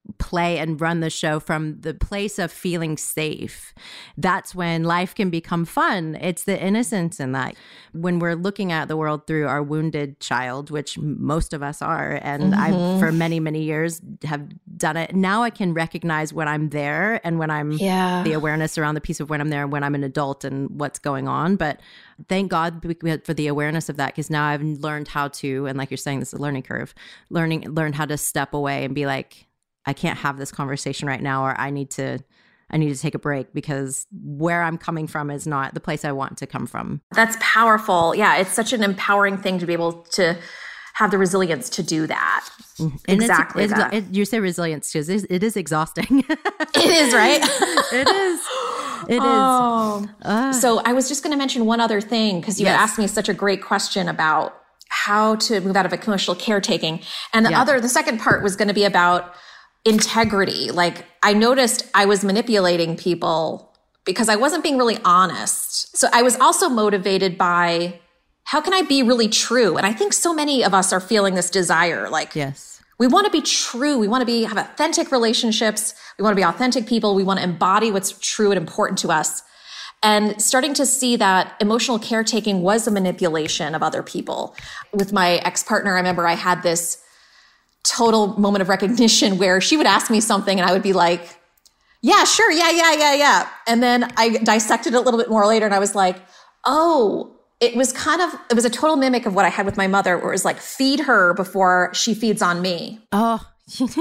Speaker 4: play and run the show from the place of feeling safe, that's when life can become fun. It's the innocence in that. When we're looking at the world through our wounded child, which most of us are, and
Speaker 5: Mm-hmm.
Speaker 4: I, for many, many years, have done it. Now I can recognize when I'm there and when I'm
Speaker 5: Yeah.
Speaker 4: the awareness around the piece of when I'm there and when I'm an adult and what's going on. But thank God for the awareness of that, because now I've learned how to, and like you're saying, this is a learning curve, learning, learn how to step away and be like, I can't have this conversation right now, or I need to, I need to take a break, because where I'm coming from is not the place I want to come from.
Speaker 5: That's powerful. Yeah, it's such an empowering thing to be able to have the resilience to do that.
Speaker 4: And
Speaker 5: exactly
Speaker 4: it's, it's,
Speaker 5: that.
Speaker 4: It, you say resilience because it, it is exhausting.
Speaker 5: It is, right?
Speaker 4: It is. It
Speaker 5: oh.
Speaker 4: is. Uh,
Speaker 5: so I was just going to mention one other thing, because you
Speaker 4: yes.
Speaker 5: had asked me such a great question about how to move out of emotional caretaking. And the
Speaker 4: Yeah.
Speaker 5: other, the second part was going to be about integrity. Like, I noticed I was manipulating people because I wasn't being really honest. So I was also motivated by, how can I be really true? And I think so many of us are feeling this desire. Like,
Speaker 4: yes.
Speaker 5: we want to be true. We want to be, have authentic relationships. We want to be authentic people. We want to embody what's true and important to us. And starting to see that emotional caretaking was a manipulation of other people. With my ex-partner, I remember I had this total moment of recognition where she would ask me something and I would be like, yeah, sure. Yeah, yeah, yeah, yeah. And then I dissected it a little bit more later and I was like, oh, it was kind of, it was a total mimic of what I had with my mother, where it was like, feed her before she feeds on me.
Speaker 4: Oh, yes.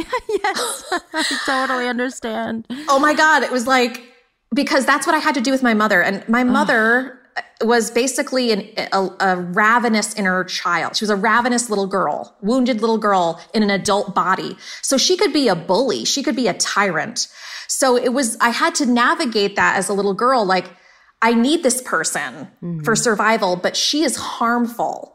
Speaker 4: I totally understand.
Speaker 5: Oh my God. It was like, because that's what I had to do with my mother. And my mother was basically an, a, a ravenous inner child. She was a ravenous little girl, wounded little girl in an adult body. So she could be a bully. She could be a tyrant. So it was, I had to navigate that as a little girl. Like, I need this person mm-hmm. for survival, but she is harmful.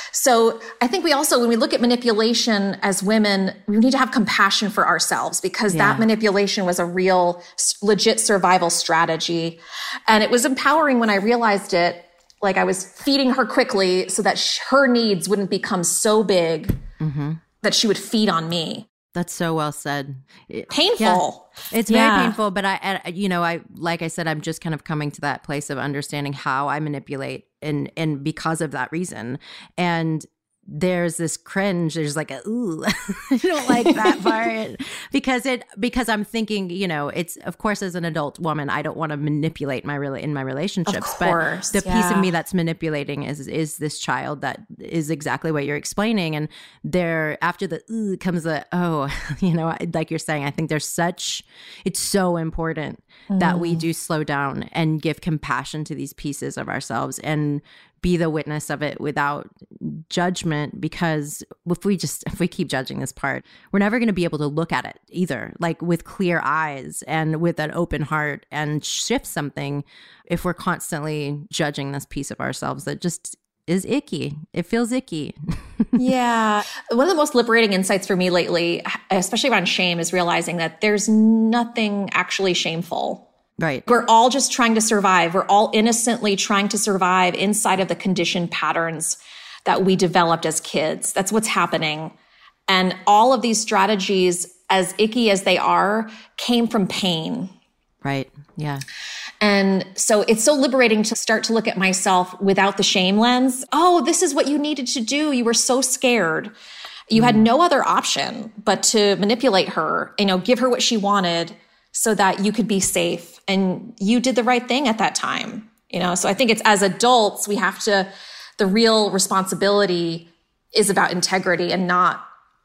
Speaker 5: So I think we also, when we look at manipulation as women, we need to have compassion for ourselves, because yeah. that manipulation was a real, legit survival strategy. And it was empowering when I realized it. Like, I was feeding her quickly so that sh- her needs wouldn't become so big mm-hmm. that she would feed on me.
Speaker 4: That's so well said.
Speaker 5: Painful.
Speaker 4: Yeah. It's very yeah. painful, but I, I, you know, I, like I said, I'm just kind of coming to that place of understanding how I manipulate, and, and because of that reason. And there's this cringe. There's like a, ooh, I don't like that part, because it, because I'm thinking, you know, it's, of course, as an adult woman, I don't want to manipulate my really in my relationships,
Speaker 5: of course,
Speaker 4: but the
Speaker 5: yeah.
Speaker 4: piece of me that's manipulating is, is this child that is exactly what you're explaining. And there, after the ooh comes the, oh, you know, like you're saying, I think there's such, it's so important mm. that we do slow down and give compassion to these pieces of ourselves and be the witness of it without judgment, because if we just, if we keep judging this part, we're never going to be able to look at it either, like with clear eyes and with an open heart, and shift something if we're constantly judging this piece of ourselves that just is icky. It feels icky.
Speaker 5: Yeah. One of the most liberating insights for me lately, especially around shame, is realizing that there's nothing actually shameful.
Speaker 4: Right.
Speaker 5: We're all just trying to survive. We're all innocently trying to survive inside of the conditioned patterns that we developed as kids. That's what's happening. And all of these strategies, as icky as they are, came from pain.
Speaker 4: Right. Yeah.
Speaker 5: And so it's so liberating to start to look at myself without the shame lens. Oh, this is what you needed to do. You were so scared. You mm. had no other option but to manipulate her, you know, give her what she wanted so that you could be safe. And you did the right thing at that time, you know? So I think it's, as adults, we have to, the real responsibility is about integrity and not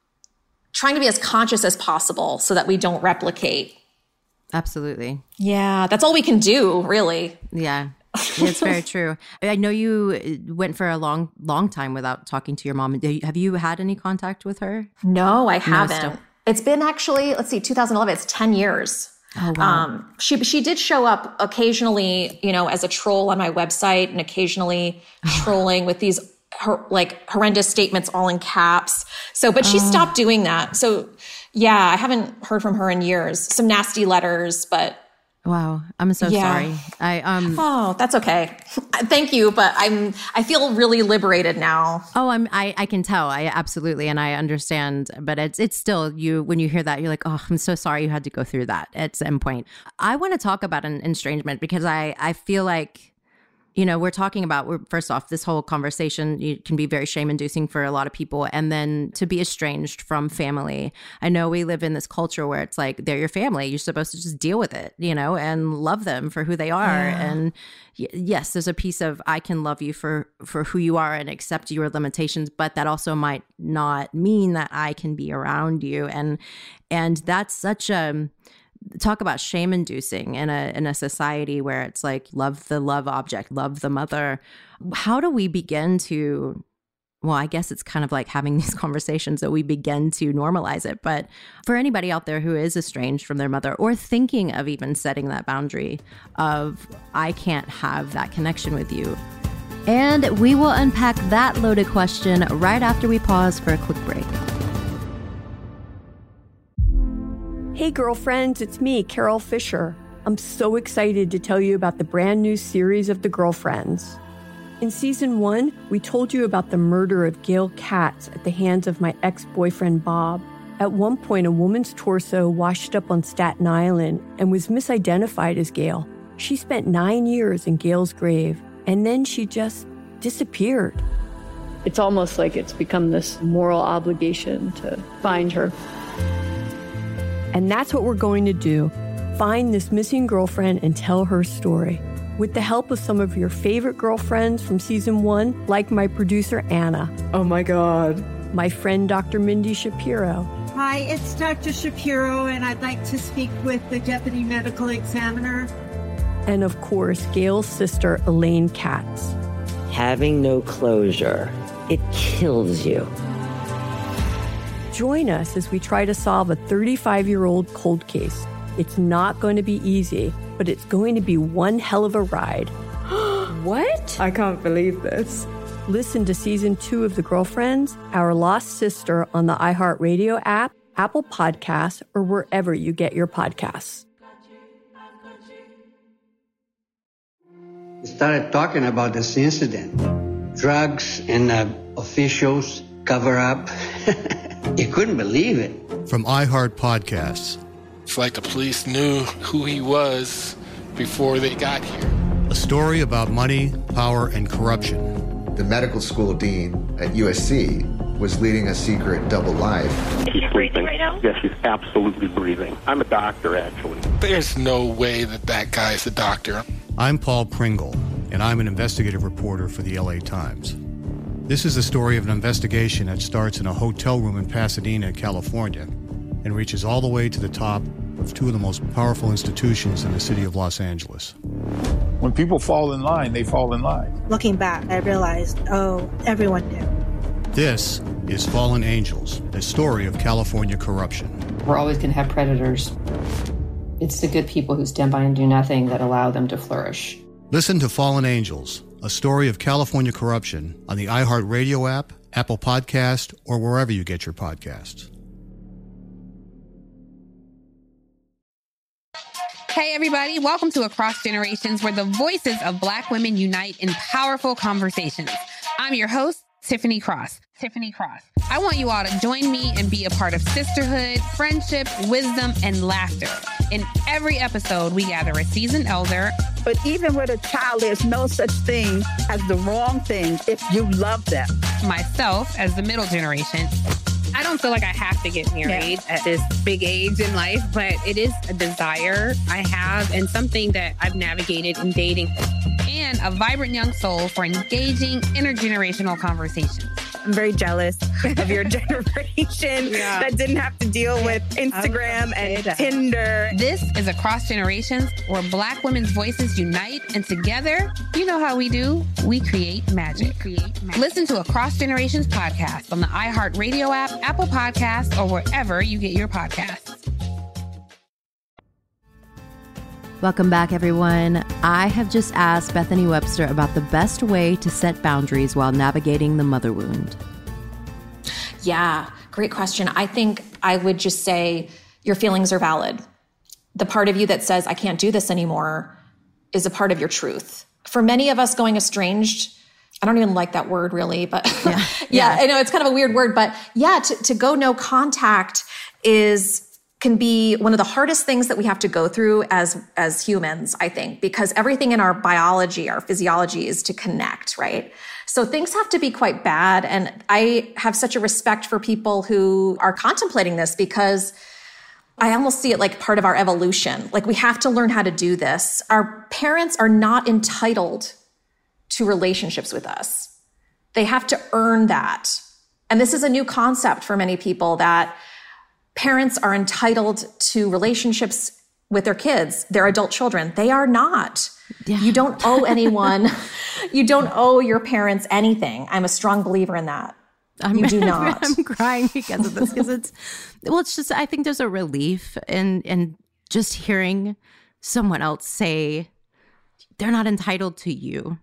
Speaker 5: trying to be as conscious as possible so that we don't replicate.
Speaker 4: Absolutely.
Speaker 5: Yeah. That's all we can do, really.
Speaker 4: Yeah. It's very true. I know you went for a long, long time without talking to your mom. Have you had any contact with her?
Speaker 5: No, I haven't.
Speaker 4: No,
Speaker 5: it's been actually, let's see, two thousand eleven, it's ten years.
Speaker 4: Oh, wow.
Speaker 5: Um, she, she did show up occasionally, you know, as a troll on my website, and occasionally trolling with these her, like horrendous statements all in caps. So, but she oh. stopped doing that. So yeah, I haven't heard from her in years. Some nasty letters, but
Speaker 4: Wow. I'm so
Speaker 5: Yeah.
Speaker 4: sorry. I um
Speaker 5: Oh, that's okay. Thank you, but I'm I feel really liberated now.
Speaker 4: Oh, I'm I, I can tell. I absolutely and I understand, but it's it's still you when you hear that you're like, "Oh, I'm so sorry you had to go through that." At some point. I want to talk about an estrangement because I I feel like you know, we're talking about, we're, first off, this whole conversation it can be very shame-inducing for a lot of people. And then to be estranged from family. I know we live in this culture where it's like, they're your family. You're supposed to just deal with it, you know, and love them for who they are. Yeah. And y- yes, there's a piece of, I can love you for, for who you are and accept your limitations, but that also might not mean that I can be around you. And, and that's such a... talk about shame inducing in a in a society where it's like love the love object, love the mother. How do we begin to, well, I guess it's kind of like having these conversations that we begin to normalize it. But for anybody out there who is estranged from their mother or thinking of even setting that boundary of I can't have that connection with you. And we will unpack that loaded question right after we pause for a quick break.
Speaker 1: Hey girlfriends, it's me, Carol Fisher. I'm so excited to tell you about the brand new series of The Girlfriends. In season one, we told you about the murder of Gail Katz at the hands of my ex-boyfriend Bob. At one point, a woman's torso washed up on Staten Island and was misidentified as Gail. She spent nine years in Gail's grave, and then she just disappeared.
Speaker 6: It's almost like it's become this moral obligation to find her.
Speaker 1: And that's what we're going to do. Find this missing girlfriend and tell her story. With the help of some of your favorite girlfriends from season one, like my producer, Anna.
Speaker 20: Oh my God.
Speaker 1: My friend, Doctor Mindy Shapiro.
Speaker 7: Hi, it's Doctor Shapiro, and I'd like to speak with the deputy medical examiner.
Speaker 1: And of course, Gail's sister, Elaine Katz.
Speaker 8: Having no closure, it kills you.
Speaker 1: Join us as we try to solve a thirty-five-year-old cold case. It's not going to be easy, but it's going to be one hell of a ride.
Speaker 20: What? I can't believe this.
Speaker 1: Listen to season two of The Girlfriends, Our Lost Sister on the iHeartRadio app, Apple Podcasts, or wherever you get your podcasts.
Speaker 12: We started talking about this incident. Drugs and uh, officials cover up. You couldn't believe it.
Speaker 13: From iHeart Podcasts.
Speaker 14: It's like the police knew who he was before they got here.
Speaker 13: A story about money, power, and corruption.
Speaker 15: The medical school dean at U S C was leading a secret double life.
Speaker 16: She's breathing right now? Yes, she's absolutely breathing. I'm a doctor, actually.
Speaker 14: There's no way that that guy's a doctor.
Speaker 13: I'm Paul Pringle, and I'm an investigative reporter for the L A Times. This is the story of an investigation that starts in a hotel room in Pasadena, California, and reaches all the way to the top of two of the most powerful institutions in the city of Los Angeles.
Speaker 17: When people fall in line, they fall in line.
Speaker 18: Looking back, I realized, oh, everyone knew.
Speaker 13: This is Fallen Angels, the story of California corruption.
Speaker 19: We're always going to have predators. It's the good people who stand by and do nothing that allow them to flourish.
Speaker 13: Listen to Fallen Angels, a story of California corruption on the iHeartRadio app, Apple Podcast, or wherever you get your podcasts.
Speaker 9: Hey, everybody. Welcome to Across Generations, where the voices of Black women unite in powerful conversations. I'm your host, Tiffany Cross. Tiffany Cross. I want you all to join me and be a part of sisterhood, friendship, wisdom, and laughter. In every episode, we gather a seasoned elder.
Speaker 10: But even with a child, there's no such thing as the wrong thing if you love them.
Speaker 9: Myself, as the middle generation. I don't feel like I have to get married yeah. at this big age in life, but it is a desire I have and something that I've navigated in dating, and a vibrant young soul for engaging intergenerational conversations.
Speaker 11: I'm very jealous of your generation yeah. that didn't have to deal with Instagram and that. Tinder.
Speaker 9: This is Across Generations, where Black women's voices unite, and together, you know how we do, we create magic. We create magic. Listen to Across Generations podcast on the iHeartRadio app, Apple Podcasts, or wherever you get your podcasts.
Speaker 4: Welcome back, everyone. I have just asked Bethany Webster about the best way to set boundaries while navigating the mother wound.
Speaker 5: Yeah, great question. I think I would just say your feelings are valid. the part of you that says, I can't do this anymore, is a part of your truth. For many of us, going estranged, I don't even like that word really, but yeah, yeah, yeah. I know it's kind of a weird word, but yeah, to, to go no contact is can be one of the hardest things that we have to go through as, as humans, I think, because everything in our biology, our physiology is to connect, right? So things have to be quite bad. And I have such a respect for people who are contemplating this because I almost see it like part of our evolution. Like we have to learn how to do this. Our parents are not entitled to relationships with us. They have to earn that. And this is a new concept for many people, that parents are entitled to relationships with their kids, their adult children. They are not. Yeah. You don't owe anyone. You don't owe your parents anything. I'm a strong believer in that.
Speaker 4: I'm,
Speaker 5: you do not.
Speaker 4: I'm crying because of this, because it's, well, it's just, I think there's a relief in, in just hearing someone else say they're not entitled to you.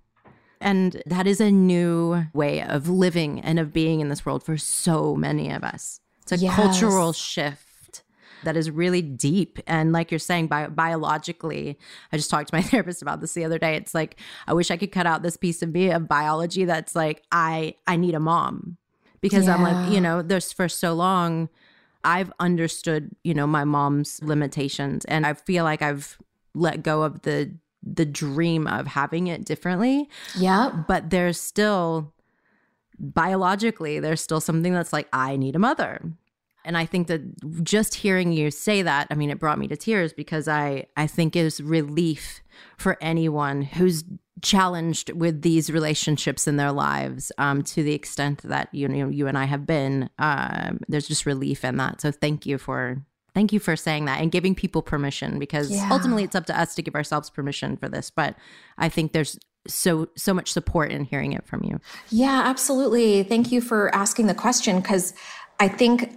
Speaker 4: And that is a new way of living and of being in this world for so many of us. It's a yes. cultural shift that is really deep. And like you're saying, bi- biologically, I just talked to my therapist about this the other day. It's like, I wish I could cut out this piece of me of biology that's like, I, I need a mom. Because yeah. I'm like, you know, there's for so long, I've understood, you know, my mom's limitations. And I feel like I've let go of the the dream of having it differently.
Speaker 5: Yeah.
Speaker 4: But there's still, biologically, there's still something that's like, I need a mother. And I think that just hearing you say that, I mean, it brought me to tears because I, I think is relief for anyone who's challenged with these relationships in their lives, um, to the extent that, you know, you and I have been. Um, there's just relief in that. So thank you for Thank you for saying that and giving people permission, because yeah. ultimately it's up to us to give ourselves permission for this. But I think there's so so much support in hearing it from you.
Speaker 5: Yeah, absolutely. Thank you for asking the question, because I think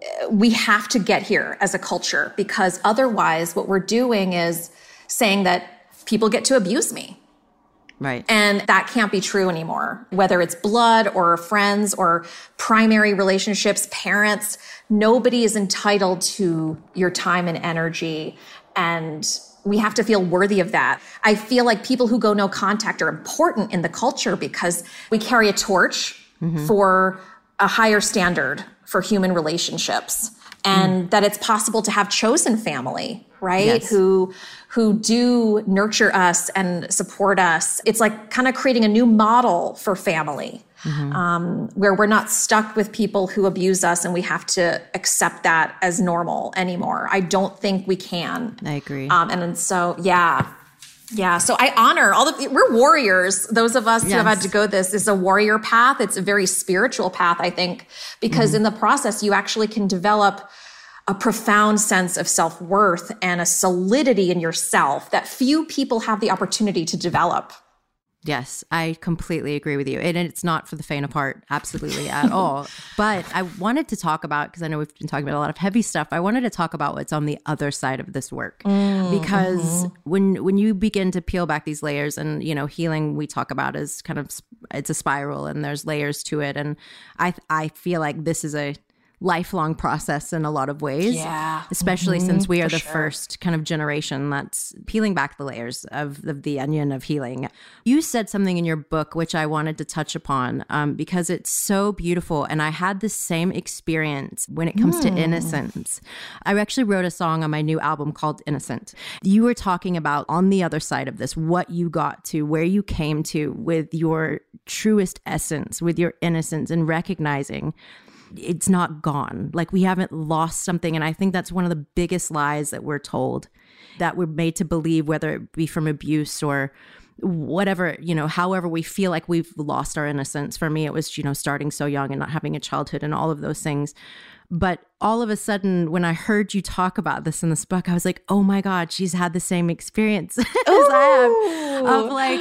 Speaker 5: we have to get here as a culture, because otherwise what we're doing is saying that people get to abuse me.
Speaker 4: Right.
Speaker 5: And that can't be true anymore. Whether it's blood or friends or primary relationships, parents, nobody is entitled to your time and energy. And we have to feel worthy of that. I feel like people who go no contact are important in the culture because we carry a torch mm-hmm. for a higher standard for human relationships. And mm. that it's possible to have chosen family, right?
Speaker 4: Yes.
Speaker 5: Who, who do nurture us and support us. It's like kind of creating a new model for family, mm-hmm. um, where we're not stuck with people who abuse us and we have to accept that as normal anymore. I don't think we can.
Speaker 4: I agree.
Speaker 5: Um, and, and so, yeah. Yeah. So I honor all the, we're warriors. Those of us yes. who have had to go this is a warrior path. It's a very spiritual path, I think, because mm-hmm. in the process, you actually can develop a profound sense of self-worth and a solidity in yourself that few people have the opportunity to develop.
Speaker 4: Yes, I completely agree with you. And it's not for the faint of heart, absolutely at all. But I wanted to talk about, because I know we've been talking about a lot of heavy stuff, I wanted to talk about what's on the other side of this work. Mm, because mm-hmm. when when you begin to peel back these layers, and, you know, healing we talk about is kind of, it's a spiral and there's layers to it. And I I feel like this is a lifelong process in a lot of ways,
Speaker 5: yeah.
Speaker 4: especially
Speaker 5: mm-hmm,
Speaker 4: since we are the
Speaker 5: sure.
Speaker 4: first kind of generation that's peeling back the layers of, of the onion of healing. You said something in your book, which I wanted to touch upon um, because it's so beautiful. And I had the same experience when it comes mm. to innocence. I actually wrote a song on my new album called Innocent. You were talking about on the other side of this, what you got to, where you came to with your truest essence, with your innocence, and recognizing it's not gone. Like, we haven't lost something. And I think that's one of the biggest lies that we're told, that we're made to believe, whether it be from abuse or whatever, you know, however we feel like we've lost our innocence. For me, it was, you know, starting so young and not having a childhood and all of those things. But all of a sudden, when I heard you talk about this in this book, I was like, oh my God, she's had the same experience as I have, of like,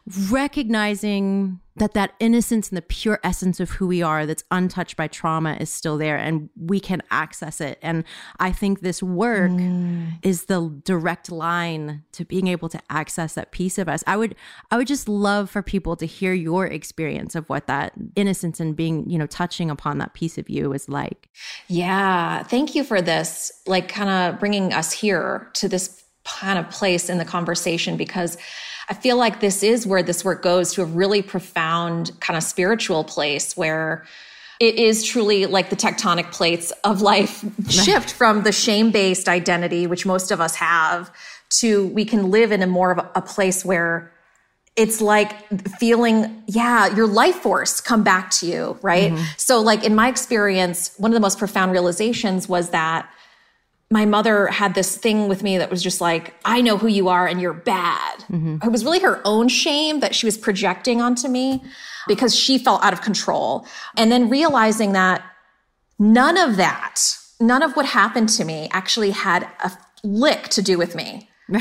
Speaker 4: recognizing that that innocence and the pure essence of who we are that's untouched by trauma is still there and we can access it. And I think this work mm. is the direct line to being able to access that piece of us. I would I would just love for people to hear your experience of what that innocence and being, you know, touching upon that piece of you is like.
Speaker 5: Yeah. Thank you for this, like kind of bringing us here to this kind of place in the conversation, because I feel like this is where this work goes to a really profound kind of spiritual place where it is truly like the tectonic plates of life shift from the shame-based identity, which most of us have, to we can live in a more of a, a place where it's like feeling, yeah, your life force come back to you, right? Mm-hmm. So like in my experience, one of the most profound realizations was that my mother had this thing with me that was just like, I know who you are and you're bad. Mm-hmm. It was really her own shame that she was projecting onto me because she felt out of control. And then realizing that none of that, none of what happened to me actually had a lick to do with me. None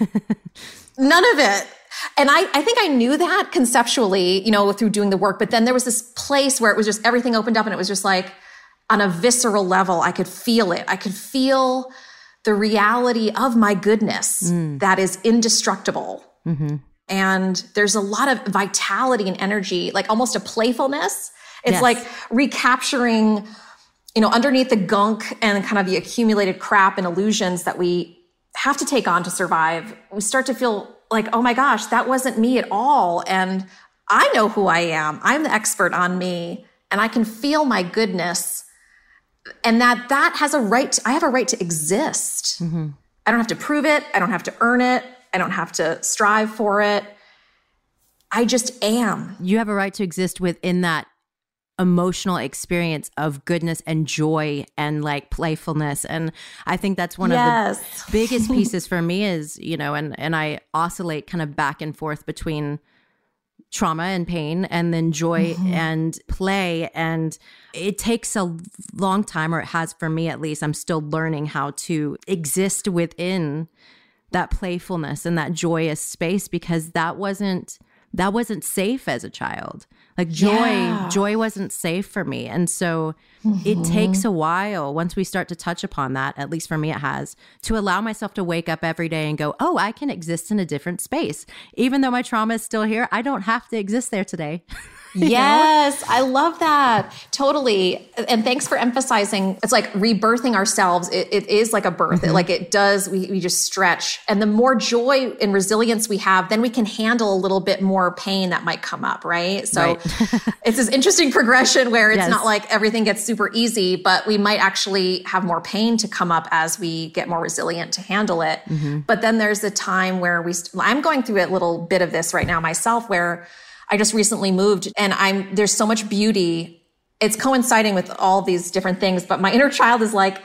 Speaker 5: of it. And I, I think I knew that conceptually, you know, through doing the work. But then there was this place where it was just everything opened up and it was just like, on a visceral level, I could feel it. I could feel the reality of my goodness mm. that is indestructible. Mm-hmm. And there's a lot of vitality and energy, like almost a playfulness. It's yes. like recapturing, you know, underneath the gunk and kind of the accumulated crap and illusions that we have to take on to survive. We start to feel like, oh my gosh, that wasn't me at all. And I know who I am. I'm the expert on me. And I can feel my goodness. And that that has a right, to, I have a right to exist. Mm-hmm. I don't have to prove it. I don't have to earn it. I don't have to strive for it. I just am.
Speaker 4: You have a right to exist within that emotional experience of goodness and joy and like playfulness. And I think that's one yes. of the biggest pieces for me is, you know, and, and I oscillate kind of back and forth between trauma and pain and then joy mm-hmm. and play. And it takes a long time, or it has for me at least. I'm still learning how to exist within that playfulness and that joyous space, because that wasn't that wasn't safe as a child. Like joy, yeah. joy wasn't safe for me. And so mm-hmm. it takes a while, once we start to touch upon that, at least for me it has, to allow myself to wake up every day and go, oh, I can exist in a different space. Even though my trauma is still here, I don't have to exist there today.
Speaker 5: Yes, know? I love that. Totally. And thanks for emphasizing, it's like rebirthing ourselves. It, it is like a birth. Mm-hmm. It, like it does, we, we just stretch. And the more joy and resilience we have, then we can handle a little bit more pain that might come up, right? So right. It's this interesting progression where it's yes. not like everything gets super easy, but we might actually have more pain to come up as we get more resilient to handle it. Mm-hmm. But then there's a time where we, I'm going through a little bit of this right now myself, where I just recently moved and I'm, there's so much beauty. It's coinciding with all these different things, but my inner child is like,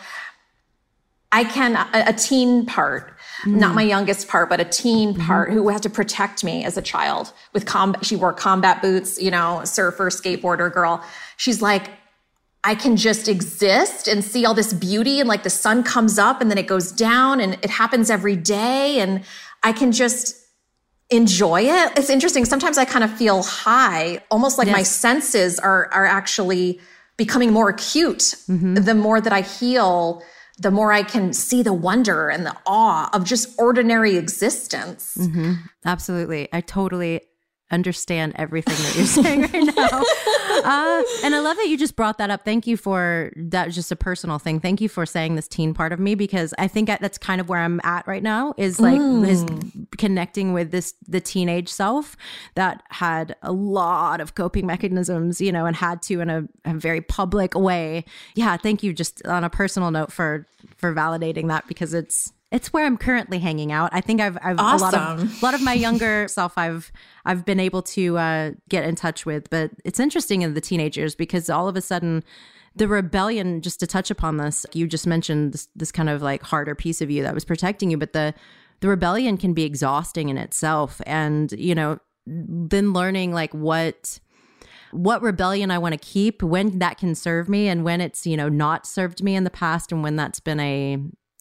Speaker 5: I can, a, a teen part, mm. not my youngest part, but a teen mm-hmm. part who had to protect me as a child with combat. She wore combat boots, you know, surfer, skateboarder girl. She's like, I can just exist and see all this beauty, and like the sun comes up and then it goes down and it happens every day. And I can just enjoy it. It's interesting. Sometimes I kind of feel high, almost like yes. my senses are, are actually becoming more acute. Mm-hmm. The more that I heal, the more I can see the wonder and the awe of just ordinary existence.
Speaker 4: Mm-hmm. Absolutely. I totally understand everything that you're saying right now. Uh, and I love that you just brought that up. Thank you for that. Just a personal thing. Thank you for saying this teen part of me, because I think that's kind of where I'm at right now, is like mm. is connecting with this, the teenage self that had a lot of coping mechanisms, you know, and had to in a, a very public way. Yeah. Thank you just on a personal note for, for validating that, because it's, It's where I'm currently hanging out. I think I've, I've
Speaker 5: awesome.
Speaker 4: a lot of a lot of my younger self I've I've been able to uh, get in touch with, but it's interesting in the teenagers, because all of a sudden the rebellion, just to touch upon this, you just mentioned this, this kind of like harder piece of you that was protecting you, but the the rebellion can be exhausting in itself, and you know, then learning like what. what rebellion I want to keep, when that can serve me, and when it's, you know, not served me in the past, and when that's been a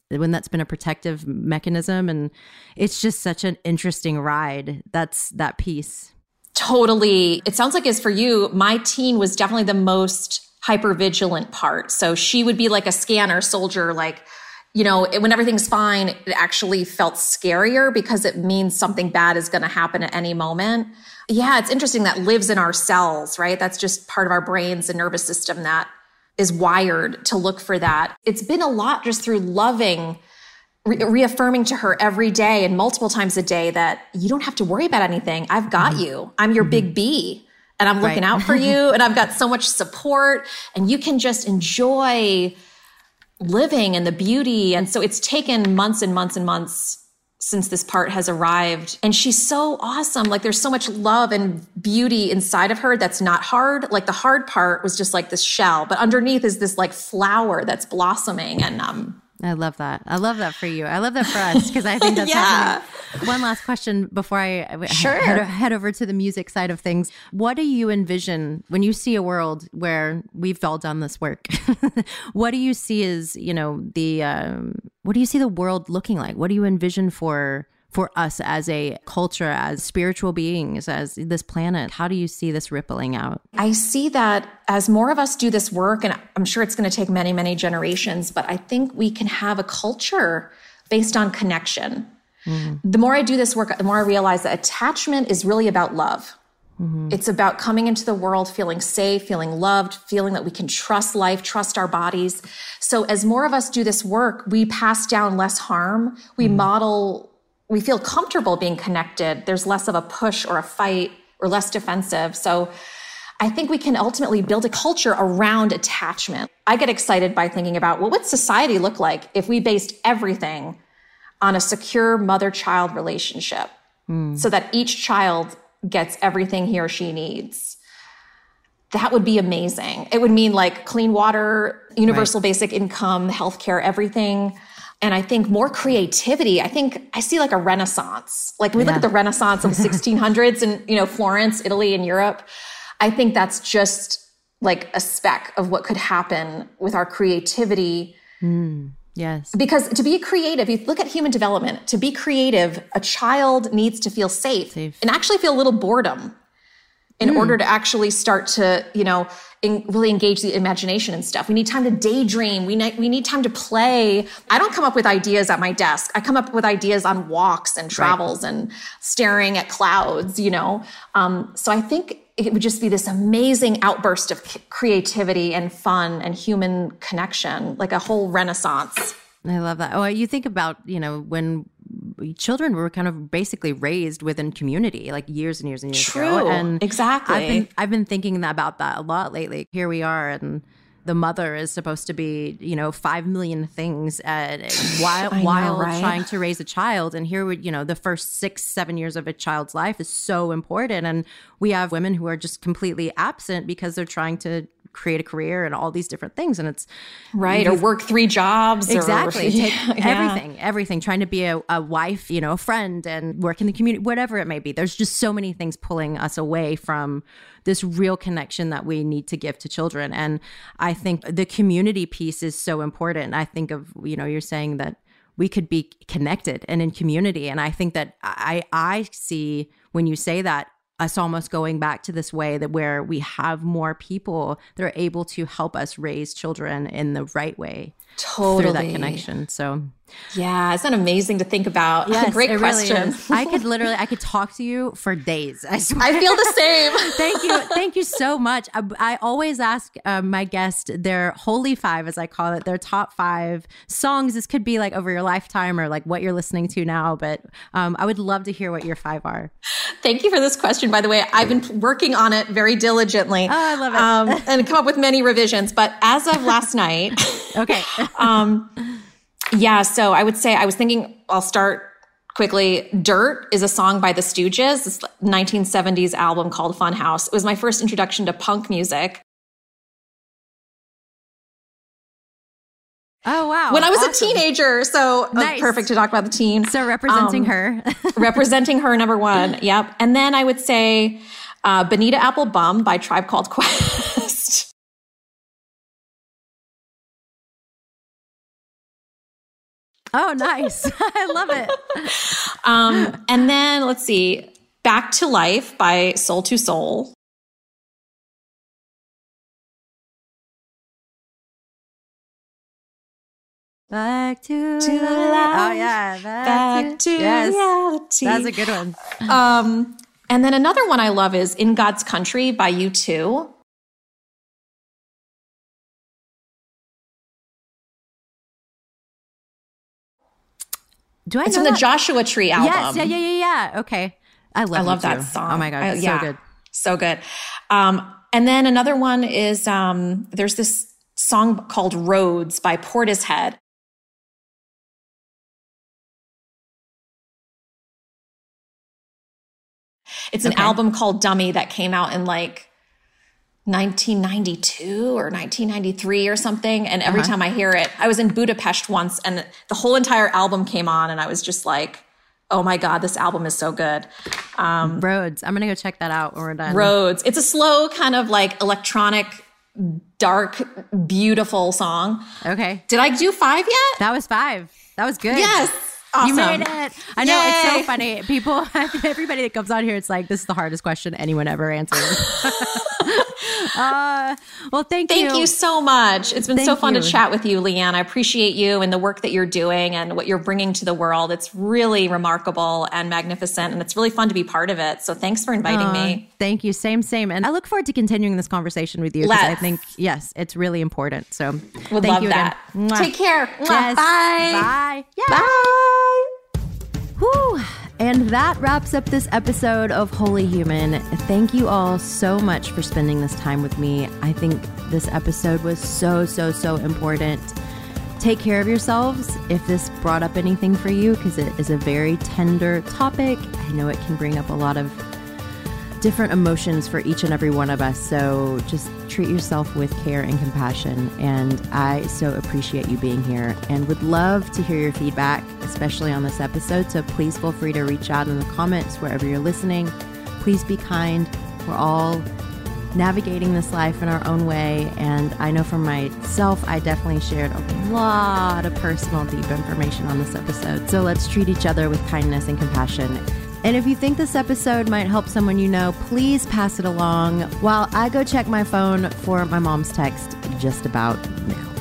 Speaker 4: when that's been a protective mechanism. And it's just such an interesting ride. That's that piece.
Speaker 5: Totally. It sounds like as for you, my teen was definitely the most hypervigilant part. So she would be like a scanner soldier, like, you know, when everything's fine, it actually felt scarier because it means something bad is going to happen at any moment. Yeah, it's interesting that lives in our cells, right? That's just part of our brains and nervous system that is wired to look for that. It's been a lot just through loving, re- reaffirming to her every day and multiple times a day that you don't have to worry about anything. I've got mm-hmm. you. I'm your mm-hmm. big B and I'm looking right. out for you and I've got so much support and you can just enjoy living and the beauty. And so it's taken months and months and months since this part has arrived. And she's so awesome. Like there's so much love and beauty inside of her that's not hard. Like the hard part was just like this shell, but underneath is this like flower that's blossoming. And um
Speaker 4: I love that. I love that for you. I love that for us because I think that's
Speaker 5: yeah.
Speaker 4: happening. One last question before I
Speaker 5: sure.
Speaker 4: head, head over to the music side of things. What do you envision when you see a world where we've all done this work? What do you see as, you know, the, um, what do you see the world looking like? What do you envision for for us as a culture, as spiritual beings, as this planet? How do you see this rippling out?
Speaker 5: I see that as more of us do this work, and I'm sure it's going to take many, many generations, but I think we can have a culture based on connection. Mm-hmm. The more I do this work, the more I realize that attachment is really about love. Mm-hmm. It's about coming into the world feeling safe, feeling loved, feeling that we can trust life, trust our bodies. So as more of us do this work, we pass down less harm. We mm-hmm. model we feel comfortable being connected. There's less of a push or a fight or less defensive. So I think we can ultimately build a culture around attachment. I get excited by thinking about, well, what would society look like if we based everything on a secure mother-child relationship mm. so that each child gets everything he or she needs? That would be amazing. It would mean like clean water, universal right. basic income, healthcare, everything. And I think more creativity. I think I see like a renaissance. Like we yeah. look at the Renaissance of the sixteen hundreds in, you know, Florence, Italy, and Europe. I think that's just like a speck of what could happen with our creativity.
Speaker 4: Mm, yes.
Speaker 5: Because to be creative, you look at human development, to be creative, a child needs to feel safe, safe. and actually feel a little boredom in mm. order to actually start to, you know, in, really engage the imagination and stuff. We need time to daydream. We need, we need time to play. I don't come up with ideas at my desk. I come up with ideas on walks and travels right. and staring at clouds, you know? Um, so I think it would just be this amazing outburst of creativity and fun and human connection, like a whole renaissance.
Speaker 4: I love that. Oh, you think about, you know, when children were kind of basically raised within community, like years and years and years
Speaker 5: True.
Speaker 4: ago. And
Speaker 5: exactly.
Speaker 4: I've been, I've been thinking about that a lot lately. Here we are, and the mother is supposed to be, you know, five million things uh, while, know, while right? trying to raise a child. And here, we, you know, the first six, seven years of a child's life is so important. And we have women who are just completely absent because they're trying to create a career and all these different things. And it's
Speaker 5: right. Or work three jobs.
Speaker 4: Exactly.
Speaker 5: Or,
Speaker 4: Take
Speaker 5: yeah.
Speaker 4: everything, everything, trying to be a, a wife, you know, a friend, and work in the community, whatever it may be. There's just so many things pulling us away from this real connection that we need to give to children. And I think the community piece is so important. I think of, you know, you're saying that we could be connected and in community. And I think that I, I see when you say that, us almost going back to this way that where we have more people that are able to help us raise children in the right way.
Speaker 5: Totally.
Speaker 4: Through that connection. So
Speaker 5: yeah, isn't that amazing to think about?
Speaker 4: Yes,
Speaker 5: Great
Speaker 4: it
Speaker 5: question.
Speaker 4: Really I could literally, I could talk to you for days. I swear.
Speaker 5: I feel the same.
Speaker 4: Thank you. Thank you so much. I, I always ask um, my guest their holy five, as I call it, their top five songs. This could be like over your lifetime or like what you're listening to now, but um, I would love to hear what your five are.
Speaker 5: Thank you for this question, by the way. I've been working on it very diligently.
Speaker 4: Oh, I love it.
Speaker 5: Um, and come up with many revisions, but as of last night.
Speaker 4: Okay.
Speaker 5: um, yeah, so I would say I was thinking, I'll start quickly. Dirt is a song by the Stooges, this nineteen seventies album called Fun House. It was my first introduction to punk music.
Speaker 4: Oh, wow.
Speaker 5: When I was
Speaker 4: awesome.
Speaker 5: a teenager. So
Speaker 4: nice.
Speaker 5: uh, perfect to talk about the teen.
Speaker 4: So representing um, her.
Speaker 5: representing her, number one. Yep. And then I would say uh, Bonita Apple Bum by Tribe Called Quest.
Speaker 4: Oh, nice. I love it.
Speaker 5: um, and then let's see, Back to Life by Soul to Soul.
Speaker 4: Back to,
Speaker 5: to
Speaker 4: life.
Speaker 5: life.
Speaker 4: Oh yeah, back,
Speaker 5: back to,
Speaker 4: to yes.
Speaker 5: reality.
Speaker 4: That's a good one.
Speaker 5: Um, and then another one I love is In God's Country by U two.
Speaker 4: Do I
Speaker 5: it's
Speaker 4: know
Speaker 5: from
Speaker 4: that?
Speaker 5: the Joshua Tree album.
Speaker 4: Yes, yeah, yeah, yeah, yeah. Okay. I love
Speaker 5: I love
Speaker 4: U two.
Speaker 5: that song.
Speaker 4: Oh my God,
Speaker 5: I,
Speaker 4: it's
Speaker 5: yeah,
Speaker 4: so good.
Speaker 5: So good. Um, and then another one is, um, there's this song called Roads by Portishead. It's an
Speaker 4: okay.
Speaker 5: album called Dummy that came out in like nineteen ninety-two or nineteen ninety-three or something. And every uh-huh. time I hear it, I was in Budapest once and the whole entire album came on and I was just like, oh my God, this album is so good. Um,
Speaker 4: Roads. I'm going to go check that out when we're done.
Speaker 5: Roads. It's a slow kind of like electronic, dark, beautiful song.
Speaker 4: Okay.
Speaker 5: Did I do five yet?
Speaker 4: That was five. That was good.
Speaker 5: Yes. Awesome.
Speaker 4: You made it. I know.
Speaker 5: Yay.
Speaker 4: It's so funny. People, everybody that comes on here, it's like, this is the hardest question anyone ever answered. uh, well, thank,
Speaker 5: thank you. Thank you so much. It's been
Speaker 4: thank
Speaker 5: so fun
Speaker 4: you.
Speaker 5: to chat with you, Leanne. I appreciate you and the work that you're doing and what you're bringing to the world. It's really remarkable and magnificent, and it's really fun to be part of it. So thanks for inviting
Speaker 4: uh,
Speaker 5: me.
Speaker 4: Thank you. Same, same. And I look forward to continuing this conversation with you because I think, yes, it's really important. So
Speaker 5: Would
Speaker 4: thank
Speaker 5: love
Speaker 4: you
Speaker 5: that.
Speaker 4: again.
Speaker 5: Take care.
Speaker 4: Yes.
Speaker 5: Bye.
Speaker 4: Bye. Yeah.
Speaker 5: Bye.
Speaker 4: Whew. And that wraps up this episode of Holy Human. Thank you all so much for spending this time with me. I think this episode was so, so, so important. Take care of yourselves if this brought up anything for you, because it is a very tender topic. I know it can bring up a lot of different emotions for each and every one of us. So just treat yourself with care and compassion. And I so appreciate you being here and would love to hear your feedback, especially on this episode. So please feel free to reach out in the comments wherever you're listening. Please be kind. We're all navigating this life in our own way. And I know for myself, I definitely shared a lot of personal, deep information on this episode. So let's treat each other with kindness and compassion. And if you think this episode might help someone you know, please pass it along while I go check my phone for my mom's text just about now.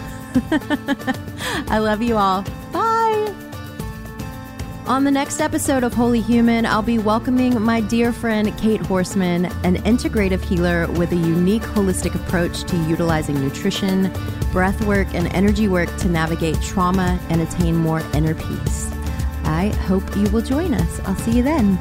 Speaker 4: I love you all. Bye. On the next episode of Holy Human, I'll be welcoming my dear friend Kate Horseman, an integrative healer with a unique holistic approach to utilizing nutrition, breath work, and energy work to navigate trauma and attain more inner peace. I hope you will join us. I'll see you then.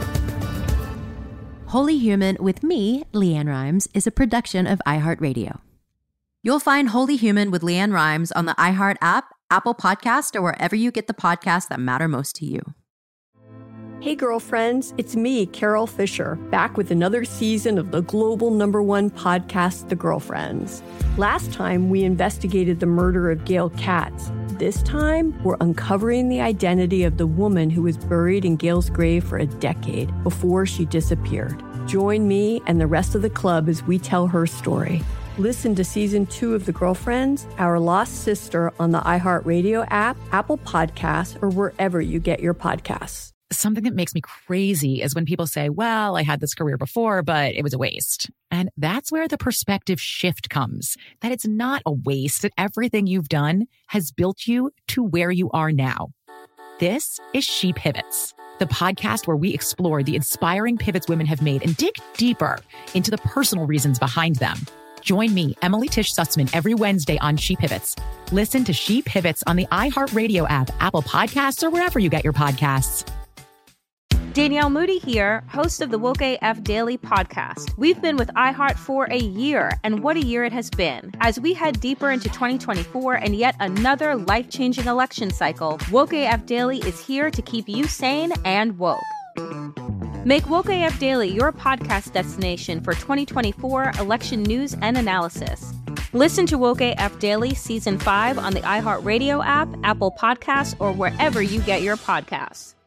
Speaker 4: Holy Human with me, Leanne Rimes, is a production of iHeartRadio. You'll find Holy Human with Leanne Rimes on the iHeart app, Apple Podcast, or wherever you get the podcasts that matter most to you.
Speaker 1: Hey, girlfriends, it's me, Carol Fisher, back with another season of the global number one podcast, The Girlfriends. Last time, we investigated the murder of Gail Katz. This time, we're uncovering the identity of the woman who was buried in Gail's grave for a decade before she disappeared. Join me and the rest of the club as we tell her story. Listen to season two of The Girlfriends, Our Lost Sister on the iHeartRadio app, Apple Podcasts, or wherever you get your podcasts.
Speaker 2: Something that makes me crazy is when people say, well, I had this career before, but it was a waste. And that's where the perspective shift comes, that it's not a waste, that everything you've done has built you to where you are now. This is She Pivots, the podcast where we explore the inspiring pivots women have made and dig deeper into the personal reasons behind them. Join me, Emily Tish Sussman, every Wednesday on She Pivots. Listen to She Pivots on the iHeartRadio app, Apple Podcasts, or wherever you get your podcasts.
Speaker 3: Danielle Moody here, host of the Woke A F Daily podcast. We've been with iHeart for a year, and what a year it has been. As we head deeper into twenty twenty-four and yet another life-changing election cycle, Woke A F Daily is here to keep you sane and woke. Make Woke A F Daily your podcast destination for twenty twenty-four election news and analysis. Listen to Woke A F Daily Season five on the iHeartRadio app, Apple Podcasts, or wherever you get your podcasts.